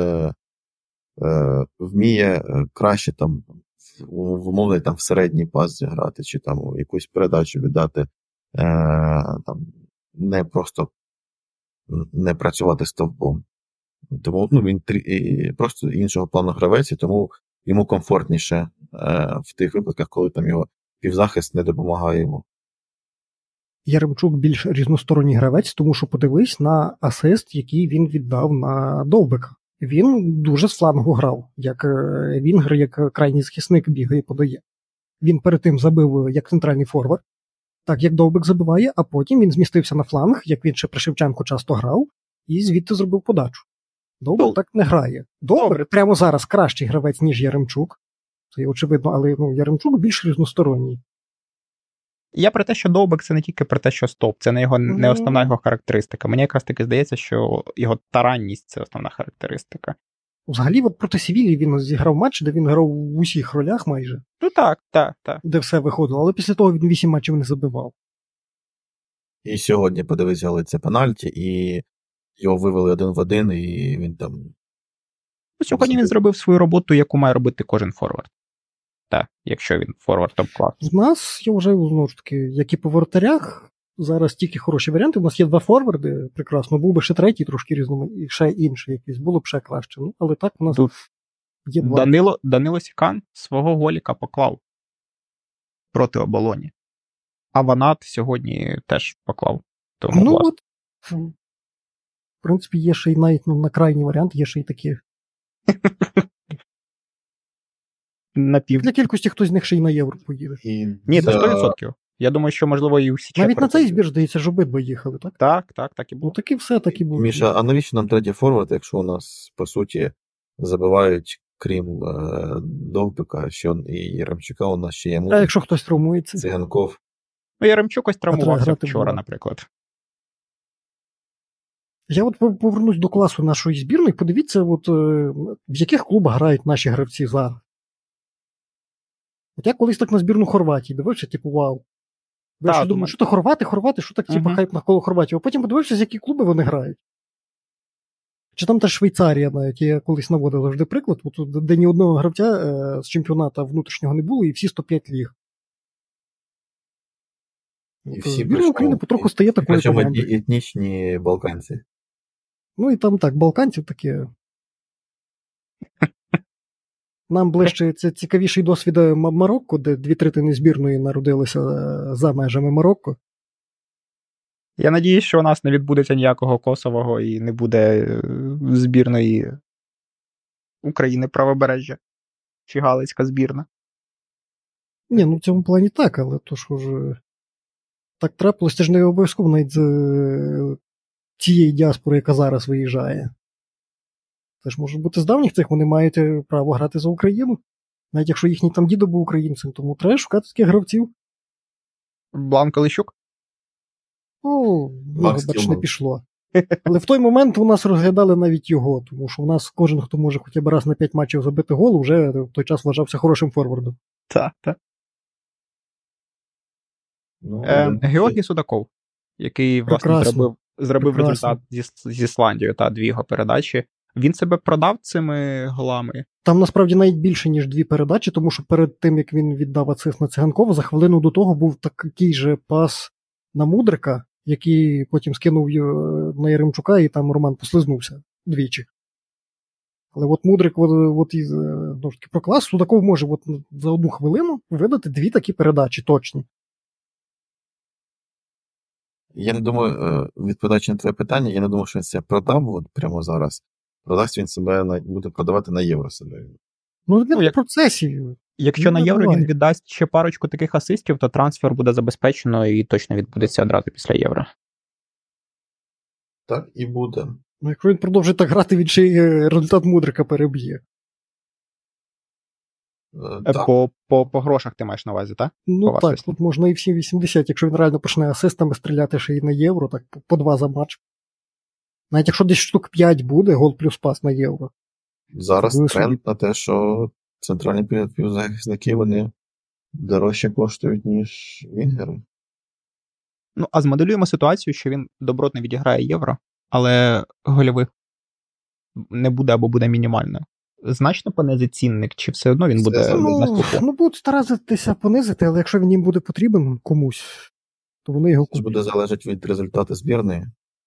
Speaker 3: вміє краще там в умовний там в середній пас зіграти, чи там якусь передачу віддати, там не просто не працювати стовпом. Тому він просто іншого плану гравець, і тому йому комфортніше в тих випадках, коли там його півзахист не допомагає йому.
Speaker 1: Яремчук більш різносторонній гравець, тому що подивись на асист, який він віддав на Довбика. Він дуже з флангу грав, як вінгер, як крайній захисник бігає і подає. Він перед тим забив як центральний форвард, так як Довбик забиває, а потім він змістився на фланг, як він ще при Шевченку часто грав, і звідти зробив подачу. Довбик так не грає. Довбик прямо зараз кращий гравець, ніж Яремчук. Це очевидно, але Яремчук більш різносторонній.
Speaker 2: Я про те, що Довбик це не тільки про те, що стоп, це не основна його характеристика. Мені якраз таки здається, що його таранність – це основна характеристика.
Speaker 1: Взагалі, от проти Севілії він зіграв матч, де він грав в усіх ролях майже.
Speaker 2: Ну так.
Speaker 1: Де все виходило, але після того він 8 матчів не забивав.
Speaker 3: І сьогодні, подивись, але це пенальті, і його вивели 1-1, і він там...
Speaker 2: Сьогодні він зробив свою роботу, яку має робити кожен форвард. Так, якщо він форвард топ-клас.
Speaker 1: В нас, я вважаю, знову ж таки, як і по воротарях, зараз тільки хороші варіанти. У нас є 2 форварди, прекрасно. Був би ще третій, трошки різноманітний, і ще інший якийсь, було б ще краще. Але так у нас
Speaker 2: тут
Speaker 1: є 2.
Speaker 2: Данило Сікан свого голіка поклав проти Оболоні. А Ванат сьогодні теж поклав. Тому
Speaker 1: от, в принципі, є ще й навіть на крайній варіант, є ще й такі. Для кількості хтось з них ще й на Євро поїде.
Speaker 2: Ні, це 100%. Я думаю, що, можливо, і усі
Speaker 1: навіть на цей збір, здається, ж обидва їхали, так?
Speaker 2: Так і було.
Speaker 1: Так і все, так і було.
Speaker 3: Міша, а навіщо нам третій форвард, якщо у нас, по суті, забивають, крім Довбика, що і Яремчука, у нас ще є
Speaker 1: А якщо хтось травмується?
Speaker 3: Циганков.
Speaker 2: Яремчук ось травмувався вчора, наприклад.
Speaker 1: Я от повернусь до класу нашої збірної. Подивіться, от, в яких клубах грають наші гравці зараз. От я колись так на збірну Хорватії дивився, вау. Я думаю, що то хорвати, що так, хайп навколо Хорватії. А потім подивився, з які клуби вони грають. Чи там та Швейцарія навіть, я колись наводив завжди приклад, от, де ні одного гравця з чемпіоната внутрішнього не було, і всі 105 ліг.
Speaker 3: І всі
Speaker 1: збірна України потроху стає такою командою.
Speaker 3: Причому етнічні балканці.
Speaker 1: Ну і там так, балканців таке. Нам ближче це цікавіший досвід Марокко, де 2/3 збірної народилися за межами Марокко.
Speaker 2: Я надіюсь, що у нас не відбудеться ніякого косового і не буде збірної України правобережжя чи галицька збірна.
Speaker 1: Ні, в цьому плані так, але то що ж так трапилось, це ж не обов'язково навіть з цієї діаспори, яка зараз виїжджає. Це ж може бути з давніх цих, вони мають право грати за Україну. Навіть якщо їхній там дідо був українцем, тому треба шукати таких гравців.
Speaker 2: Бланко Лещук?
Speaker 1: Бач, не пішло. Але в той момент у нас розглядали навіть його, тому що у нас кожен, хто може хоча б раз на 5 матчів забити гол, вже в той час вважався хорошим форвардом.
Speaker 2: Так. Георгій Судаков, який, власне, зробив результат з Ісландією, 2 його передачі. Він себе продав цими голами?
Speaker 1: Там, насправді, навіть більше, ніж 2 передачі, тому що перед тим, як він віддав асист на Циганкова, за хвилину до того був такий же пас на Мудрика, який потім скинув на Яремчука, і там Роман послизнувся двічі. Але от Мудрик про клас, Судаков може за 1 хвилину видати 2 такі передачі точні.
Speaker 3: Я не думаю, відповідаючи на твоє питання, я не думаю, що він себе продав прямо зараз. Продасть він себе, буде продавати на Євро себе.
Speaker 1: Ну, він
Speaker 2: Ну,
Speaker 1: в процесі.
Speaker 2: Якщо на
Speaker 1: Ну,
Speaker 2: Євро
Speaker 1: давай.
Speaker 2: він віддасть ще парочку таких асистів, то трансфер буде забезпечено і точно відбудеться одразу після Євро.
Speaker 3: Так і буде.
Speaker 1: Ну, якщо він продовжить так грати, він ще й результат Мудрика переб'є.
Speaker 3: Так.
Speaker 2: По грошах ти маєш на увазі, так?
Speaker 1: Ну
Speaker 2: По
Speaker 1: так,
Speaker 2: асистам.
Speaker 1: тут можна і в 7,80, якщо він реально почне асистами стріляти ще й на Євро, так по 2 за матч. Навіть якщо десь штук 5 буде, гол плюс пас на Євро.
Speaker 3: Зараз
Speaker 1: Ну,
Speaker 3: тренд
Speaker 1: собі.
Speaker 3: на те, що центральні півзахисники, вони дорожче коштують, ніж вінгери.
Speaker 2: Ну, а змоделюємо ситуацію, що він добротно відіграє Євро, але гольових не буде або буде мінімально. Значно понизить цінник, чи все одно він буде наступний?
Speaker 1: Ну, будуть старатися понизити, але якщо він їм буде потрібен комусь, то вони його
Speaker 3: Це ж
Speaker 1: куплять.
Speaker 3: буде залежати від результату збірної.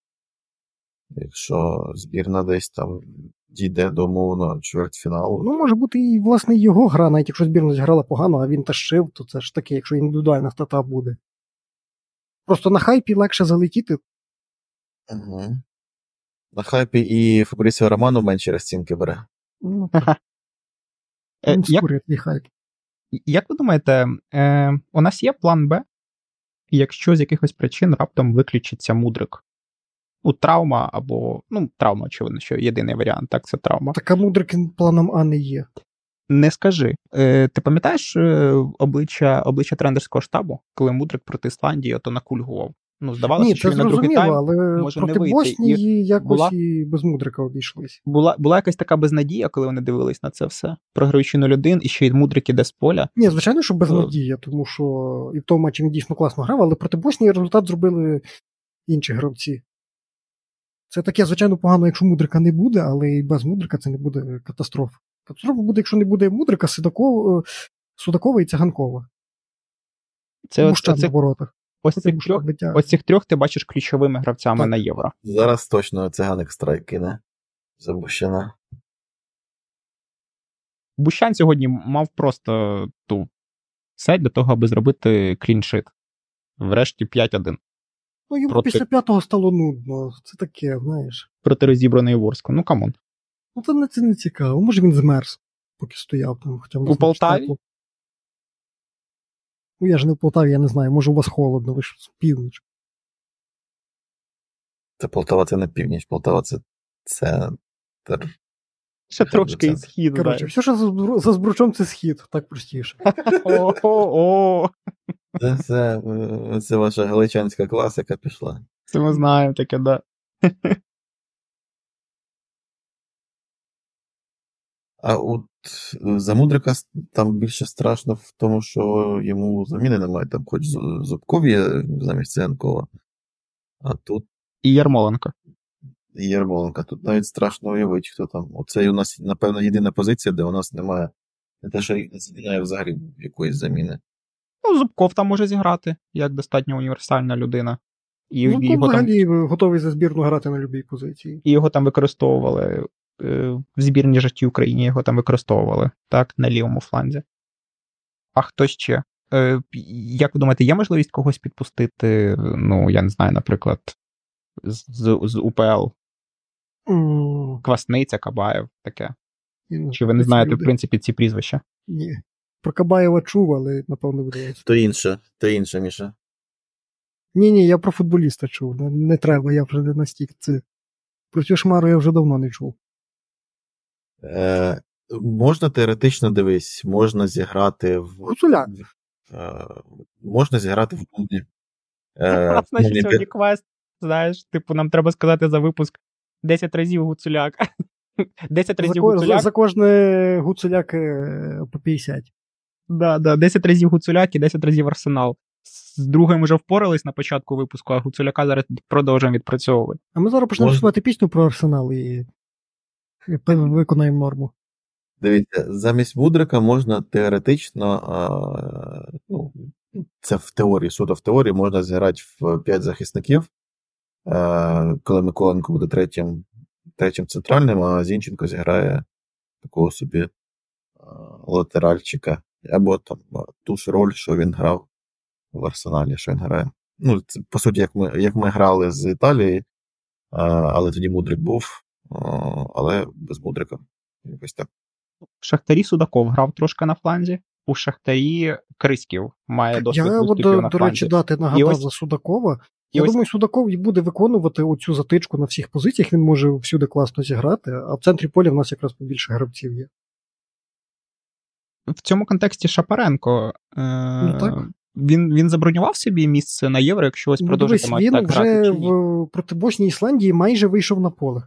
Speaker 3: Якщо збірна десь там дійде до умовно чвертьфіналу.
Speaker 1: Ну, може бути, і власне його гра, навіть якщо збірна зіграла погано, а він тащив, то це ж таке, якщо індивідуальна стата буде. Просто на хайпі легше залетіти.
Speaker 3: Угу. На хайпі і Фабріціо Романо менші розцінки бере.
Speaker 1: Ну,
Speaker 2: Як,
Speaker 1: скурять твій хайп.
Speaker 2: як ви думаєте, у нас є план Б, якщо з якихось причин раптом виключиться Мудрик? Травма або... травма, очевидно, що єдиний варіант, так, це травма.
Speaker 1: Така Мудрик планом А не є.
Speaker 2: Не скажи. Ти пам'ятаєш обличчя тренерського штабу, коли Мудрик проти Ісландії ото накульгував? Здавалося,
Speaker 1: Ні,
Speaker 2: що
Speaker 1: це
Speaker 2: він на другий
Speaker 1: зрозуміло,
Speaker 2: тайм
Speaker 1: але
Speaker 2: може не
Speaker 1: проти
Speaker 2: вийти.
Speaker 1: Боснії якось
Speaker 2: була-
Speaker 1: і без Мудрика обійшлись.
Speaker 2: Була якась така безнадія, коли вони дивились на це все. Програючи 0-1, і ще й Мудрик іде з поля.
Speaker 1: Ні, звичайно, що безнадія, тому що і в тому матчі він дійсно класно грав, але проти Боснії результат зробили інші гравці. Це таке, звичайно, погано, якщо Мудрика не буде, але і без Мудрика це не буде катастрофа. Катастрофа буде, якщо не буде Мудрика, Судакова і Циганкова.
Speaker 2: Це
Speaker 1: Бущан на воротах.
Speaker 2: ось цих трьох ти бачиш ключовими гравцями
Speaker 1: Так.
Speaker 2: на Євро.
Speaker 3: Зараз точно Циганик страйк кине за Бущана.
Speaker 2: Бущан сьогодні мав просто все для того, аби зробити кліншит. Врешті 5-1
Speaker 1: Ну, йому
Speaker 2: проти-
Speaker 1: після 5-го стало нудно. Це таке, знаєш.
Speaker 2: проти розібраної Ворскли. Камон.
Speaker 1: Ну, це не цікаво. Може він змерз, поки стояв там. Хоча
Speaker 2: У Полтаві?
Speaker 1: Ну, я ж не в Полтаві, я не знаю. Може у вас холодно, ви ж північ.
Speaker 3: Це Полтава, це не північ, Полтава це центр.
Speaker 2: Ще трошки і схід.
Speaker 1: Коротше, все, що за Збручом, це схід, так простіше.
Speaker 2: О-о-о.
Speaker 3: Це ваша галичанська класика пішла.
Speaker 2: Це ми знаємо таке, да.
Speaker 3: А от за Мудрика там більше страшно в тому, що йому заміни немає. Там хоч Зубков є замість Циганкова, а тут
Speaker 2: І Ярмоленко.
Speaker 3: Ярмоленко. Тут навіть страшно уявити, хто там. Оце у нас, напевно, єдина позиція, де у нас немає не те, що не заміняє взагалі якоїсь заміни.
Speaker 2: Зубков там може зіграти, як достатньо універсальна людина. І
Speaker 1: Зубков взагалі готовий за збірну грати на будь-якій позиції.
Speaker 2: І його там використовували в збірній житті Україні, його там використовували, так, на лівому фланзі. А хто ще? Як ви думаєте, є можливість когось підпустити, я не знаю, наприклад, з УПЛ? Квасниця, Кабаєв, таке. Чи ви не знаєте, в принципі, ці прізвища?
Speaker 1: Ні. Про Кабаєва чув, але, напевно, видається.
Speaker 3: То інше, Міша.
Speaker 1: Ні, я про футболіста чув. Не треба, я вже не настільки це. Про цю шмару я вже давно не чув.
Speaker 3: Можна теоретично, дивись, можна зіграти в...
Speaker 1: Гуцуляк.
Speaker 3: Можна зіграти в Бунді.
Speaker 2: Значить, сьогодні квест, знаєш, нам треба сказати за випуск 10 разів Гуцуляк. 10 разів Гуцуляк.
Speaker 1: За кожне Гуцуляк по 50.
Speaker 2: Да, 10 разів Гуцуляк і 10 разів Арсенал. З другим вже впорались на початку випуску, а Гуцуляка зараз продовжуємо відпрацьовувати.
Speaker 1: А ми зараз почнемо співати пісню про Арсенал і виконаємо норму.
Speaker 3: Дивіться, замість Мудрика можна теоретично, це в теорії, суто в теорії, можна зіграти в 5 захисників, коли Миколенко буде третім центральним, а Зінченко зіграє такого собі латеральчика, або там ту ж роль, що він грав в Арсеналі, що він грає. Це, по суті, як ми грали з Італії, але тоді Мудрик був, але без Мудрика. Якось так.
Speaker 2: В Шахтарі Судаков грав трошки на фланзі, у Шахтарі Криськів має досвід
Speaker 1: Я,
Speaker 2: успіхів на
Speaker 1: до
Speaker 2: фланзі.
Speaker 1: речі, ти нагадав за Судакова. Я думаю, Судаков буде виконувати оцю затичку на всіх позиціях, він може всюди класно зіграти, а в центрі поля в нас якраз побільше гравців є.
Speaker 2: В цьому контексті Шапаренко,
Speaker 1: так.
Speaker 2: Він забронював собі місце на Євро, якщо ось продовжитиме так грати?
Speaker 1: Він вже в проти Боснії і Ісландії майже вийшов на поле.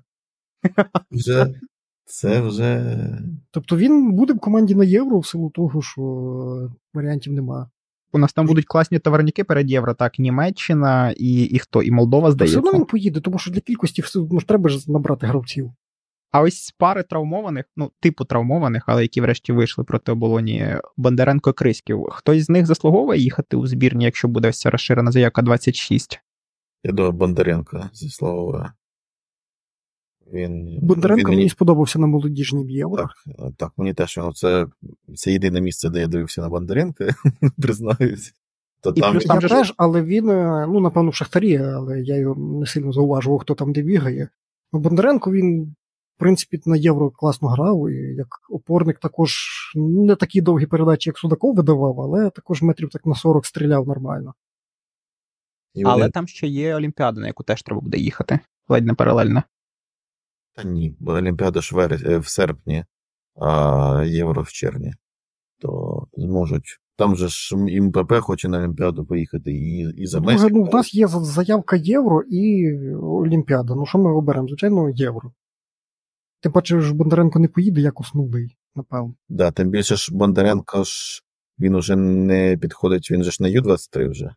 Speaker 3: Це вже...
Speaker 1: Тобто він буде в команді на Євро в силу того, що варіантів немає.
Speaker 2: У нас там будуть класні товарники перед Євро, так, Німеччина і хто? І Молдова, здається.
Speaker 1: Все одно він поїде, тому що для кількості треба ж набрати гравців.
Speaker 2: А ось пари травмованих, типу травмованих, але які врешті вийшли проти Оболоні, Бондаренко, Криськів. Хтось з них заслуговує їхати у збірні, якщо буде ось ця розширена заявка 26?
Speaker 3: Я думаю, Бондаренко заслуговує.
Speaker 1: Бондаренко мені сподобався на молодіжній Євро.
Speaker 3: Так, мені теж це єдине місце, де я дивився на Бондаренка, признаюсь.
Speaker 1: Я теж, але він, напевно, в Шахтарі, але я його не сильно зауважував, хто там де бігає. Бондаренко, він, в принципі, на Євро класно грав, і як опорник також не такі довгі передачі, як Судаков видавав, але також метрів так на 40 стріляв нормально.
Speaker 2: Але там ще є Олімпіада, на яку теж треба буде їхати, ледь не паралельно.
Speaker 3: Та ні, бо Олімпіада ж в серпні, а Євро в червні. То зможуть. Там же ж МПП хоче на Олімпіаду поїхати і за Месі.
Speaker 1: У нас є заявка Євро і Олімпіада. Що ми оберемо? Звичайно, Євро. Тим паче, що Бондаренко не поїде як основний, напевно.
Speaker 3: Да, тим більше ж Бондаренко він уже не підходить, він же ж на Ю-23 вже.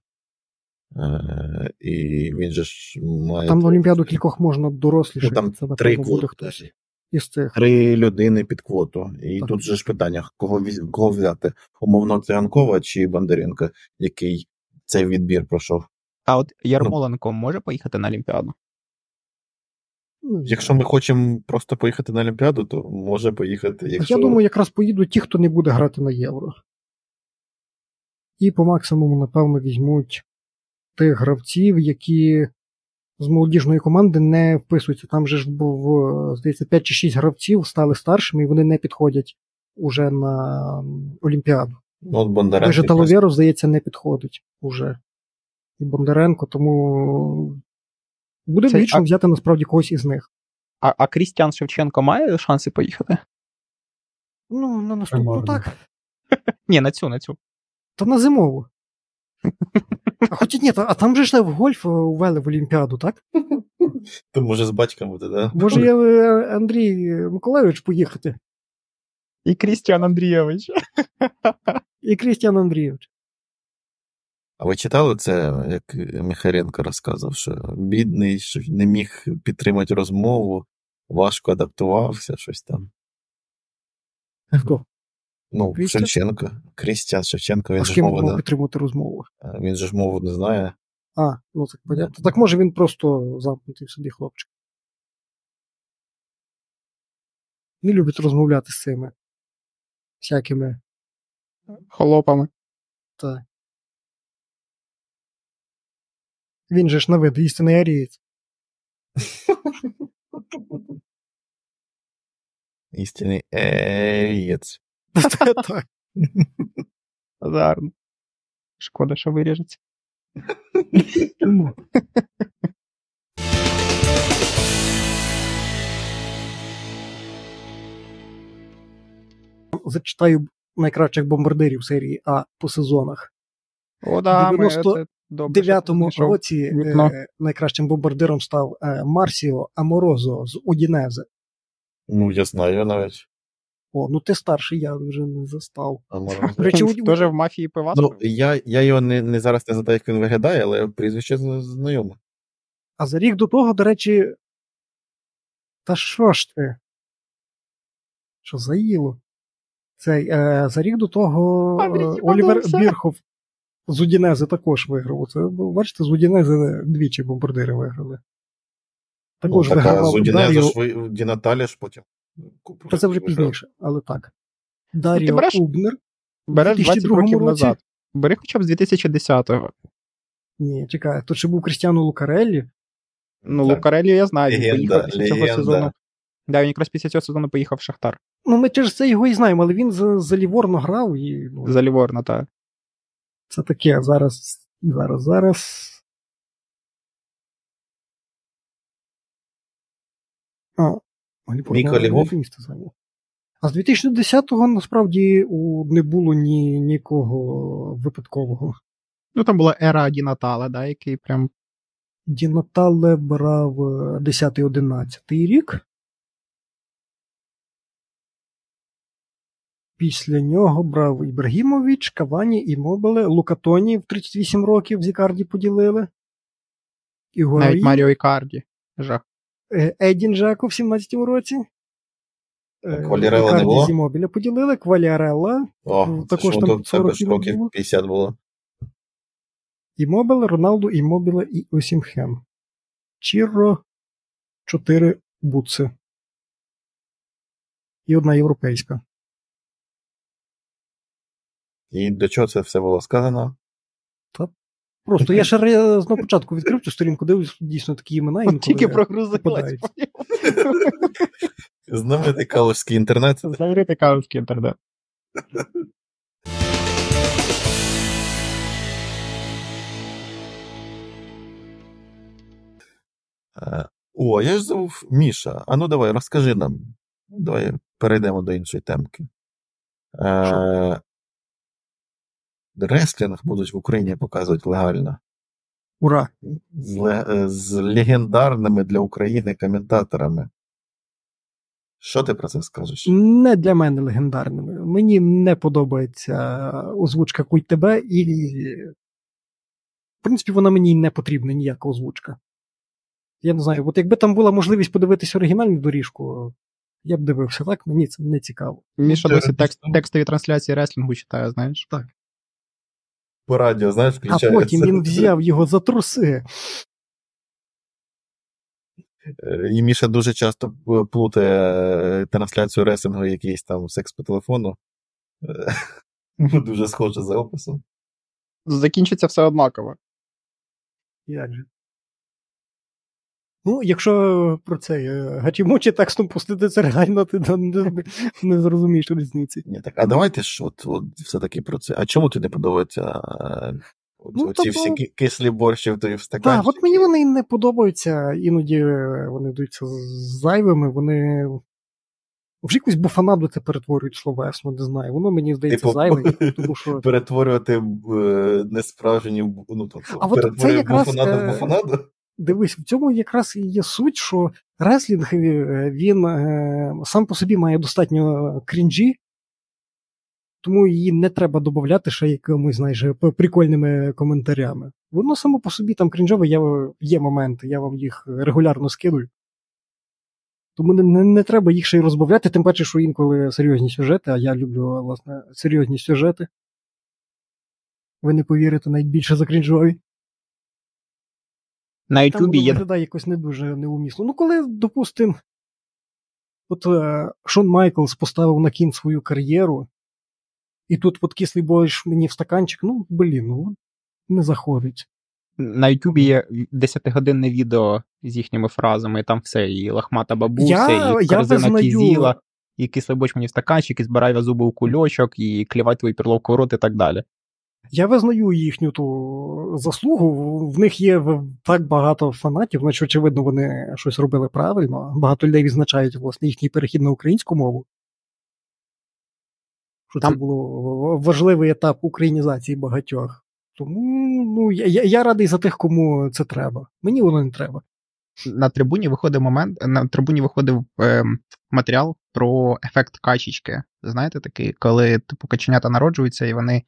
Speaker 3: І він же ж має...
Speaker 1: Там на Олімпіаду кількох можна доросліших.
Speaker 3: Там 3 квоти.
Speaker 1: Із цих.
Speaker 3: 3 людини під квоту. І так. Тут же ж питання, кого взяти? Умовно, Циганкова чи Бондаренко, який цей відбір пройшов?
Speaker 2: А от Ярмоленко може поїхати на Олімпіаду?
Speaker 3: Якщо ми хочемо просто поїхати на Олімпіаду, то може поїхати. Якщо...
Speaker 1: Я думаю, якраз поїдуть ті, хто не буде грати на Євро. І по максимуму, напевно, візьмуть тих гравців, які з молодіжної команди не вписуються. Там же ж був, здається, 5 чи 6 гравців стали старшими, і вони не підходять уже на Олімпіаду. Вже Таловєров, здається, не підходить уже. І Бондаренко, тому буде вічно взяти насправді когось із них.
Speaker 2: А Крістіан Шевченко має шанси поїхати?
Speaker 1: На наступну, так.
Speaker 2: Ні, на цю.
Speaker 1: Та на зимову. Хоча ні, а там же ж в гольф ввели в Олімпіаду, так?
Speaker 3: То може з батьком буде, да?
Speaker 1: Може я Андрій Миколайович поїхати?
Speaker 2: І Крістіан Андрійович.
Speaker 1: І Крістіан Андрійович.
Speaker 3: А ви читали це, як Михайленко розказав, що бідний, що не міг підтримати розмову, важко адаптувався, щось там.
Speaker 1: Хто?
Speaker 3: Шевченко. Крістіан Шевченко, він
Speaker 1: же ж мову... підтримувати розмову?
Speaker 3: Він же ж мову не знає.
Speaker 1: Так понятно. Так може він просто замкнутий в собі хлопчик. Не любить розмовляти з цими всякими
Speaker 2: холопами.
Speaker 1: Так. Він же ж на вид істинний арієць.
Speaker 3: Істинний арієць.
Speaker 1: Так.
Speaker 2: Гарно. Шкода, що виріжеться.
Speaker 1: Зачитаю найкращих бомбардирів серії А по сезонах.
Speaker 2: О, да,
Speaker 1: в 99-му році найкращим бомбардиром став Марсіо Аморозо з Удінезе.
Speaker 3: Я знаю навіть.
Speaker 1: Ти старший, я вже не застав.
Speaker 2: Тоже в мафії пива?
Speaker 3: Я його не зараз не знаю, як він виглядає, але прізвище знайоме.
Speaker 1: А за рік до того, до речі, та що ж ти? Що заїло? За рік до того Олівер Бірхов з Удінези також виграв. Це, бачите, з Удінези двічі бомбардири виграли. Також вигравав
Speaker 3: з Удінези ж Ді Наталі ж потім.
Speaker 1: Це вже пізніше, але так. Даріо Убнер.
Speaker 2: Береш 20 років назад. Бери хоча б з 2010-го.
Speaker 1: Ні, чекай, тут ще був Крістіано Лукареллі.
Speaker 2: Лукареллі я знаю, він поїхав після цього сезону. Да, він якраз після цього сезону поїхав в Шахтар.
Speaker 1: Ну, ми через це його і знаємо, але він за Ліворно грав і...
Speaker 2: За Ліворно, так.
Speaker 1: Це таке, зараз.
Speaker 3: Міко Львов?
Speaker 1: А з 2010-го, насправді, не було нікого випадкового.
Speaker 2: Ну, там була ера Ді Натале, да, який прям...
Speaker 1: Ді Натале брав 10-11 рік. Після нього брав Ібрагімович, Кавані, Іммобіле, Лукатоні в 38 років з Ікарді поділили.
Speaker 2: Навіть Маріо Ікарді. Жах.
Speaker 1: Едін Жако в 17-му році.
Speaker 3: Квалярелла не було?
Speaker 1: З Іммобіле поділили, Квалярелла. Також там 40
Speaker 3: років було. 50 було.
Speaker 1: Іммобіле, Роналду, Іммобіле і Осімхем. Чірро, 4 бутси. І одна європейська.
Speaker 3: І до чого це все було сказано?
Speaker 1: Просто я ще на початку відкрив цю сторінку, дивлюсь, дійсно такі імена.
Speaker 2: От тільки прогрузилась.
Speaker 3: Знаменитий калужський інтернет.
Speaker 2: Знаменитий калужський інтернет.
Speaker 3: О, я ж забув Міша. А ну давай, розкажи нам. Давай перейдемо до іншої темки. Реслінг будуть в Україні показувати легально.
Speaker 1: Ура!
Speaker 3: З легендарними для України коментаторами. Що ти про це скажеш?
Speaker 1: Не для мене легендарними. Мені не подобається озвучка Куй тебе, і в принципі вона мені не потрібна, ніяка озвучка. Я не знаю, от якби там була можливість подивитись оригінальну доріжку, я б дивився, так? Мені це не цікаво.
Speaker 2: Міша досі текстові трансляції реслінгу читає, знаєш?
Speaker 1: Так.
Speaker 3: По радіо, знаєш, включається.
Speaker 1: А потім він взяв його за труси.
Speaker 3: І Міша дуже часто плутає трансляцію реслінгу якийсь там секс по телефону. Дуже схоже за описом.
Speaker 2: Закінчиться все однаково.
Speaker 1: Як же? Ну, якщо про це гачі-мочі текстом пустити, це реально ти не зрозумієш різниці.
Speaker 3: Ні, так, а давайте ж от все-таки про це. А чому тобі не подобаються ці всі кислі борщі в стаканчик?
Speaker 1: Так, от мені вони не подобаються, іноді вони йдуться зайвими, вони вже якусь буфанаду це перетворюють словесно, не знаю. Воно мені здається зайве, тому що...
Speaker 3: Перетворювати несправжню,
Speaker 1: перетворювати
Speaker 3: буфанаду в буфанаду?
Speaker 1: Дивись, в цьому якраз і є суть, що реслінг, він сам по собі має достатньо крінжі, тому її не треба додавати ще якимось, знаєш, прикольними коментарями. Воно само по собі там крінжове, є моменти, я вам їх регулярно скидую. Тому не треба їх ще й розбавляти, тим паче, що інколи серйозні сюжети, а я люблю, власне, серйозні сюжети. Ви не повірите, навіть більше за крінжові.
Speaker 2: На Ютубі
Speaker 1: є... Там виглядає якось не дуже неумісно. Ну, коли, допустим, от Шон Майклс поставив на кін свою кар'єру, і тут от кислий борщ мені в стаканчик, не заходить.
Speaker 2: На Ютубі є 10-годинне відео з їхніми фразами, і там все, і лахмата бабуся, і корзина кізіла, і кислий борщ мені в стаканчик, і збирай зуби у кульочок, і клівай твою перловку в рот, і так далі.
Speaker 1: Я визнаю їхню ту заслугу, в них є так багато фанатів, значить, очевидно, вони щось робили правильно. Багато людей відзначають, власне, їхній перехід на українську мову. Що це було важливий етап українізації багатьох. Тому я радий за тих, кому це треба. Мені воно не треба.
Speaker 2: На трибуні виходив матеріал про ефект качечки. Знаєте такий, коли каченята народжуються, і вони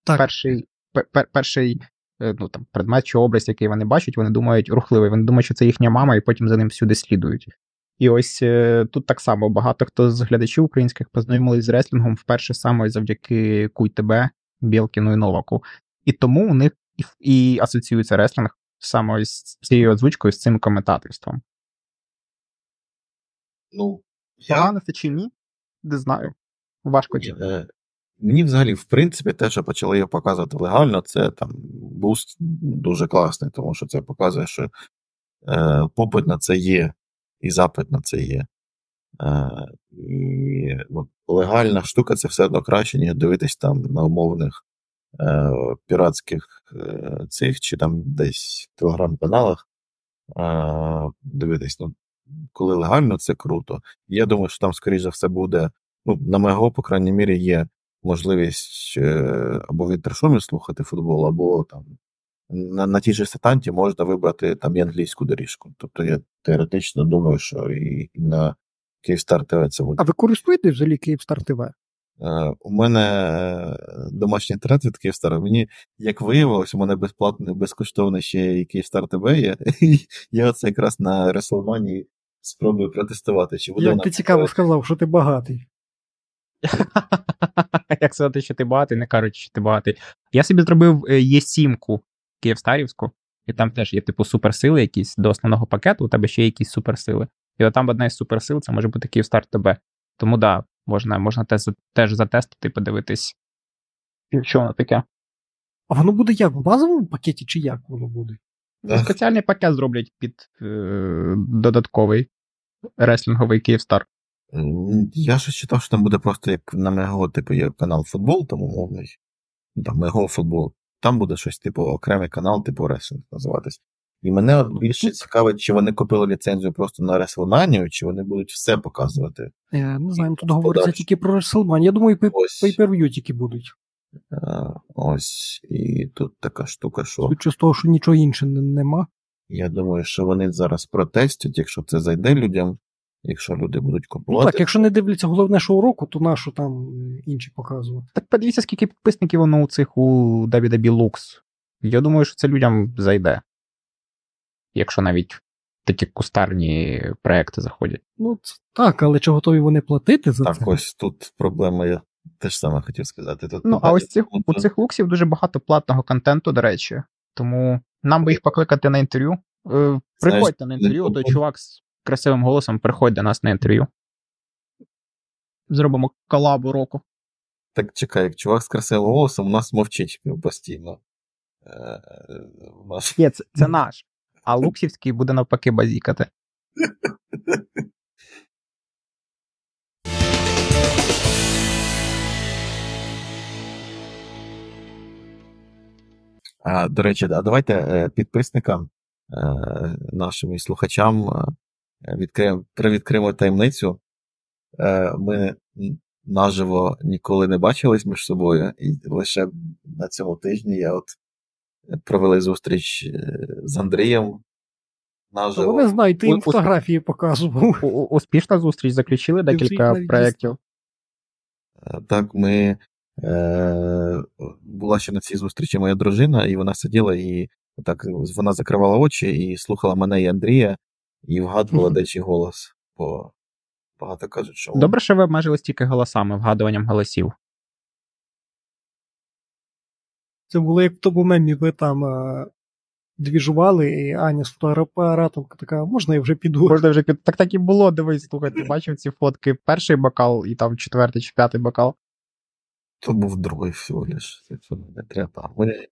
Speaker 2: перший предмет чи образ, який вони бачать, вони думають рухливий, вони думають, що це їхня мама, і потім за ним всюди слідують. І ось тут так само багато хто з глядачів українських познайомились з реслінгом вперше саме завдяки Куй тебе, Білкіну і Новаку. І тому у них і асоціюється реслінг саме з цією озвучкою, з цим коментаторством. Погано це чи ні? Не знаю. Важко чи.
Speaker 3: Мені взагалі, в принципі, те, що почали його показувати легально, це там буст дуже класний, тому що це показує, що попит на це є, і запит на це є. І легальна штука це все одно краще, ніж дивитись там на умовних піратських цих, чи там десь в телеграм-каналах. Дивитись, коли легально, це круто. Я думаю, що там, скоріш за все, буде, на мого, по крайній мірі, є можливість або в інтершумі слухати футбол, або там на тій же сетанті можна вибрати там і англійську доріжку. Тобто я теоретично думаю, що і на Київстар ТВ це буде.
Speaker 1: А ви користуєтесь взагалі Київстар ТВ?
Speaker 3: У мене домашній інтернет від Київстара. Мені, як виявилось, у мене безкоштовно ще і Київстар ТВ є. Я оце якраз на WrestleMania спробую протестувати. Чи буде
Speaker 1: Як ти цікаво сказав, що ти багатий.
Speaker 2: Як сказати, що ти багатий, не кажуть, що ти багатий. Я собі зробив Є7-ку київстарівську, і там теж є типу суперсили якісь до основного пакету, у тебе ще є якісь суперсили. І от там одна із суперсил, це може бути Київстар ТБ. Тому да, можна теж затестити, подивитись, що воно таке.
Speaker 1: А воно буде як? В базовому пакеті чи як воно буде?
Speaker 2: Спеціальний пакет зроблять під додатковий реслінговий Київстар.
Speaker 3: Я ж читав, що там буде просто як на Мего, типу, є канал футбол, там умовний. Там Мего футбол. Там буде щось, типу, окремий канал, типу реслінг називатись. І мене більше цікавить, чи вони купили ліцензію просто на WrestleMania, чи вони будуть все показувати.
Speaker 1: Я не знаю, тут говориться тільки про WrestleMania. Я думаю, pay-per-view тільки будуть.
Speaker 3: Ось, і тут така штука, що...
Speaker 1: Судячи з того, що нічого іншого нема.
Speaker 3: Я думаю, що вони зараз протестять, якщо це зайде людям, якщо люди будуть купувати.
Speaker 1: Ну так, якщо не дивляться головне шоу року, то нащо там інші показувати?
Speaker 2: Так подивіться, скільки підписників воно у цих у WWE Lux. Я думаю, що це людям зайде. Якщо навіть такі кустарні проекти заходять.
Speaker 1: Ну, так, але чи готові вони платити за це?
Speaker 3: Так, ось тут проблема, я теж саме хотів сказати. Тут
Speaker 2: а ось у цих луксів дуже багато платного контенту, до речі. Тому нам би їх покликати на інтерв'ю. Приходьте на інтерв'ю, той чувак з красивим голосом приходь до нас на інтерв'ю. Зробимо колабу року.
Speaker 3: Так, чекай, як чувак з красивим голосом у нас мовчить постійно.
Speaker 2: Є, це наш. А луксівський буде навпаки базікати.
Speaker 3: До речі, давайте підписникам, нашим і слухачам привідкриємо таємницю. Ми наживо ніколи не бачились між собою, і лише на цьому тижні провели зустріч з Андрієм наживо.
Speaker 1: Вони знають, ти їм фотографії показував.
Speaker 2: Успішна зустріч, заключили декілька проєктів.
Speaker 3: Так, була ще на цій зустрічі моя дружина, і вона сиділа, і так вона закривала очі і слухала мене і Андрія, і вгадувала дечий голос. Бо багато кажуть, що...
Speaker 2: Добре, що ви обмежились тільки голосами, вгадуванням голосів.
Speaker 1: Це було як в тому мемі, ви там двіжували, і Аня з фотоапаратом така, можна я вже піду?
Speaker 2: Так і було, дивись, слухай, ти бачив ці фотки, перший бокал і там четвертий чи п'ятий бокал.
Speaker 3: То був другий всього лиш. Це не треба.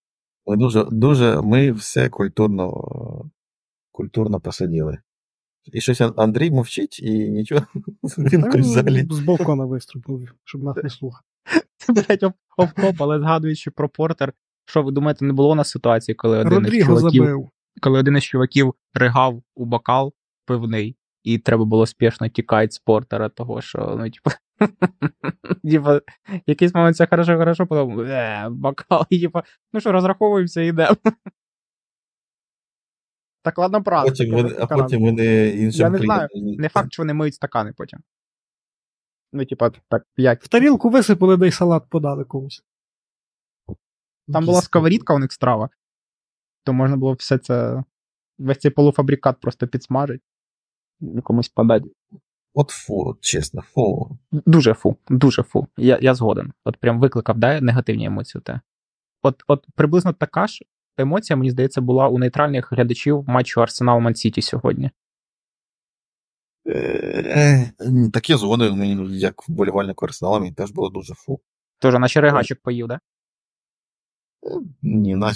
Speaker 3: Ми все культурно посиділи. І щось Андрій мовчить, і нічого. Він взагалі...
Speaker 1: З балкона вистрибнув, щоб нас не слухати.
Speaker 2: Це, блядь, оф-топ, але згадуючи про Портер, що ви думаєте, не було у нас ситуації, коли один із чуваків ригав у бокал пивний, і треба було спішно тікати з Портера, того, що, якийсь момент це хорошо, потім бокал, і що, розраховуємося і йдемо. Так, ладно, правда.
Speaker 3: А потім вони іншим...
Speaker 2: Я не знаю, не факт, що вони миють стакани потім. Так, 5.
Speaker 1: В тарілку висипали, да й салат подали комусь.
Speaker 2: Там була сковорідка у них страва, то можна було весь цей полуфабрикат просто підсмажити і комусь подати.
Speaker 3: От фу, чесно, фу.
Speaker 2: Дуже фу. Я згоден. От прям викликав, негативні емоції. От приблизно така ж емоція, мені здається, була у нейтральних глядачів матчу Арсенал-Ман-Сіті сьогодні.
Speaker 3: Так я згоден, як вболівальник Арсенала, мені теж було дуже фу.
Speaker 2: Тож, наче ригачок поїв, да?
Speaker 3: Ні,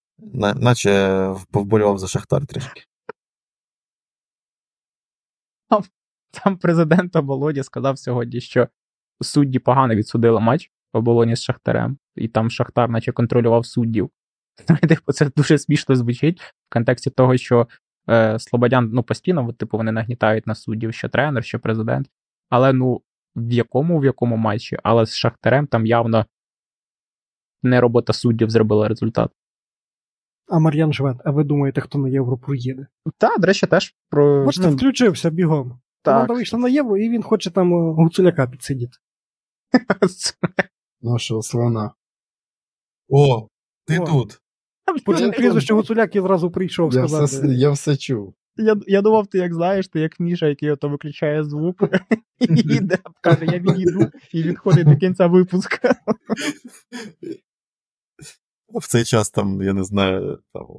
Speaker 3: наче повболював за Шахтар трішки.
Speaker 2: Там президент Оболоні сказав сьогодні, що судді погано відсудили матч Оболоні з Шахтарем, і там Шахтар наче контролював суддів. Це дуже смішно звучить в контексті того, що Слободян, постійно, вони нагнітають на суддів, що тренер, що президент. Але, в якому матчі? Але з Шахтарем там явно не робота суддів зробила результат.
Speaker 1: А Мар'ян Швед, а ви думаєте, хто на Євро приїде?
Speaker 2: Так, до речі, теж про...
Speaker 1: Бачите, включився бігом. Команда вийшла на Євро, і він хоче там Гуцуляка підсидіти.
Speaker 4: Нашого слона.
Speaker 3: О, ти тут.
Speaker 1: Почув прізвище Гуцуляк і одразу прийшов сказати.
Speaker 4: Я все чув.
Speaker 2: Я думав, ти як Міша, який ото виключає звук, і йде, каже, я відійду, і відходить до кінця випуска.
Speaker 3: В цей час там, я не знаю,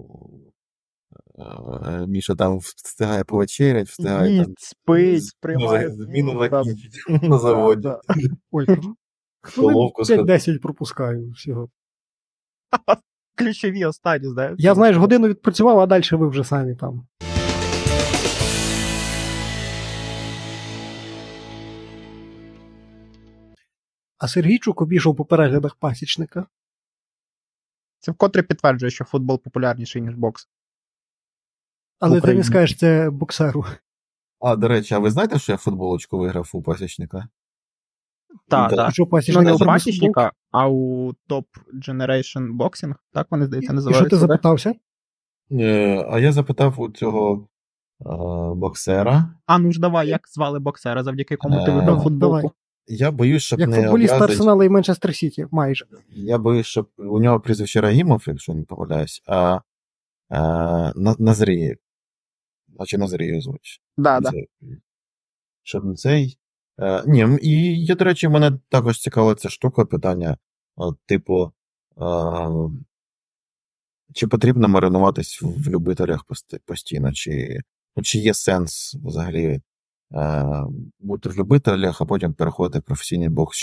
Speaker 3: Міша там встигає повечерять, встигає
Speaker 2: їсть,
Speaker 3: там...
Speaker 2: спить, приймає...
Speaker 3: Зміну закінчить на заводі.
Speaker 1: Ой, 5-10 пропускаю всього.
Speaker 2: Ключові останні, знаєш.
Speaker 1: Я, годину відпрацював, а далі ви вже самі там. А Сергійчук обійшов по переглядах пасічника.
Speaker 2: Це вкотре підтверджує, що футбол популярніший, ніж бокс.
Speaker 1: Але ти не скажеш це боксеру.
Speaker 3: До речі, а ви знаєте, що я футболочку виграв у пасічника?
Speaker 2: Так.
Speaker 1: Що пасічника?
Speaker 2: Не у пасічника, а у Top Generation Boxing, так вони, здається, називаються.
Speaker 1: І що ти запитався?
Speaker 3: А я запитав у цього боксера.
Speaker 2: Давай, як звали боксера, завдяки кому ти виграв футболку?
Speaker 3: Я боюсь, щоб не образить...
Speaker 1: Як футболіст Арсенала і Манчестер Сіті, майже.
Speaker 3: Я боюсь, щоб у нього прізвище Рагімов, якщо не помиляюсь, а Назрієв. Наче Назрієв звучить.
Speaker 2: Да.
Speaker 3: Щоб не цей... Ні, і я, до речі, мене також цікавила ця штука, питання, чи потрібно маринуватись в любителях постійно, чи є сенс взагалі бути в любителях, а потім переходити в професійний бокс,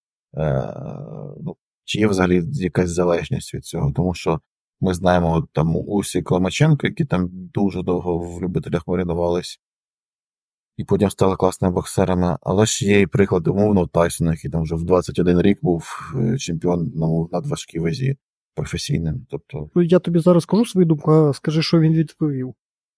Speaker 3: чи є взагалі якась залежність від цього, тому що ми знаємо там Усі Климаченко, які там дуже довго в любителях маринувались, і потім стали класними боксерами, але ж є і приклад, умовно, Тайсона, який там вже в 21 рік був чемпіоном надважкій вазі професійним. Тобто...
Speaker 1: Я тобі зараз скажу свою думку, а скажи, що він відповів.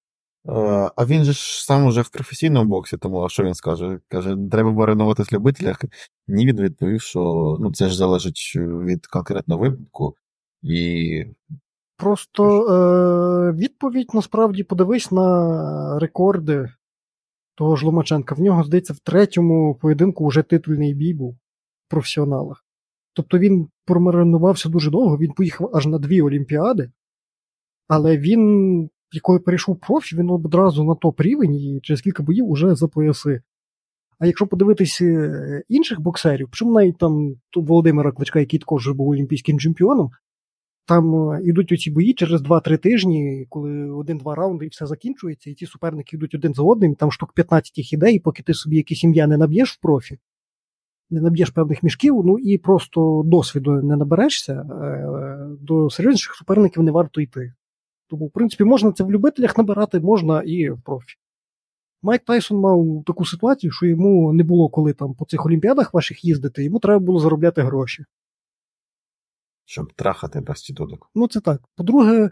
Speaker 3: А він же ж сам уже в професійному боксі, тому а що він скаже? Каже, треба маринуватись в любителях. Ні, він відповів, що це ж залежить від конкретного випадку. І...
Speaker 1: Просто відповідь, насправді, подивись на рекорди того ж Ломаченка. В нього, здається, в 3-му поєдинку вже титульний бій був в професіоналах. Тобто він промаринувався дуже довго, він поїхав аж на 2 Олімпіади, але він, коли перейшов профі, він одразу на топ-рівень і через кілька боїв уже за пояси. А якщо подивитись інших боксерів, причому навіть там Володимира Кличка, який також був олімпійським чемпіоном, там йдуть оці бої через 2-3 тижні, коли 1-2 раунди і все закінчується, і ті суперники йдуть один за одним, і там штук 15 їх іде, і поки ти собі якесь ім'я не наб'єш в профі, не наб'єш певних мішків, і просто досвіду не наберешся, до серйозніших суперників не варто йти. Тому, в принципі, можна це в любителях набирати, можна і в профі. Майк Тайсон мав таку ситуацію, що йому не було коли там по цих олімпіадах ваших їздити, йому треба було заробляти гроші.
Speaker 3: Щоб трахати проституток.
Speaker 1: Це так. По-друге,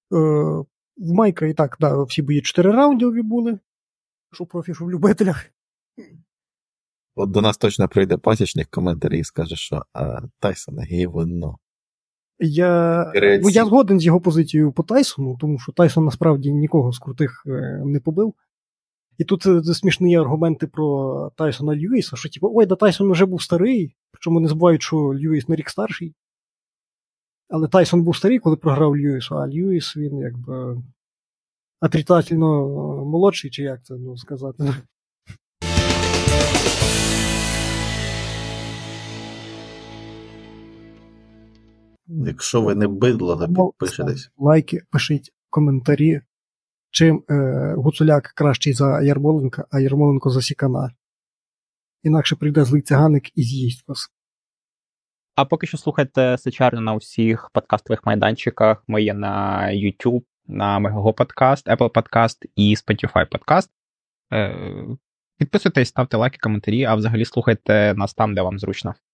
Speaker 1: в Майка і так, всі бої 4 раундові були, що в профі, що в любителях.
Speaker 3: От до нас точно прийде пасічник коментарі і скаже, що Тайсона гівно.
Speaker 1: Я згоден з його позицією по Тайсону, тому що Тайсон насправді нікого з крутих не побив. І тут смішні аргументи про Тайсона Льюіса, що Тайсон вже був старий, причому не забувають, що Льюіс на рік старший. Але Тайсон був старий, коли програв Льюісу, а Льюіс, він якби отрицательно молодший, чи як це сказати.
Speaker 3: Якщо ви не бидло, то підпишитесь.
Speaker 1: Лайки, пишіть коментарі, чим Гуцуляк кращий за Ярмоленка, а Ярмоленко за Сікана. Інакше прийде злий циганик і з'їсть вас.
Speaker 2: А поки що слухайте Сичарню на усіх подкастових майданчиках. Ми є на YouTube, на Megogo Podcast, Apple Podcast і Spotify Podcast. Підписуйтесь, ставте лайки, коментарі, а взагалі слухайте нас там, де вам зручно.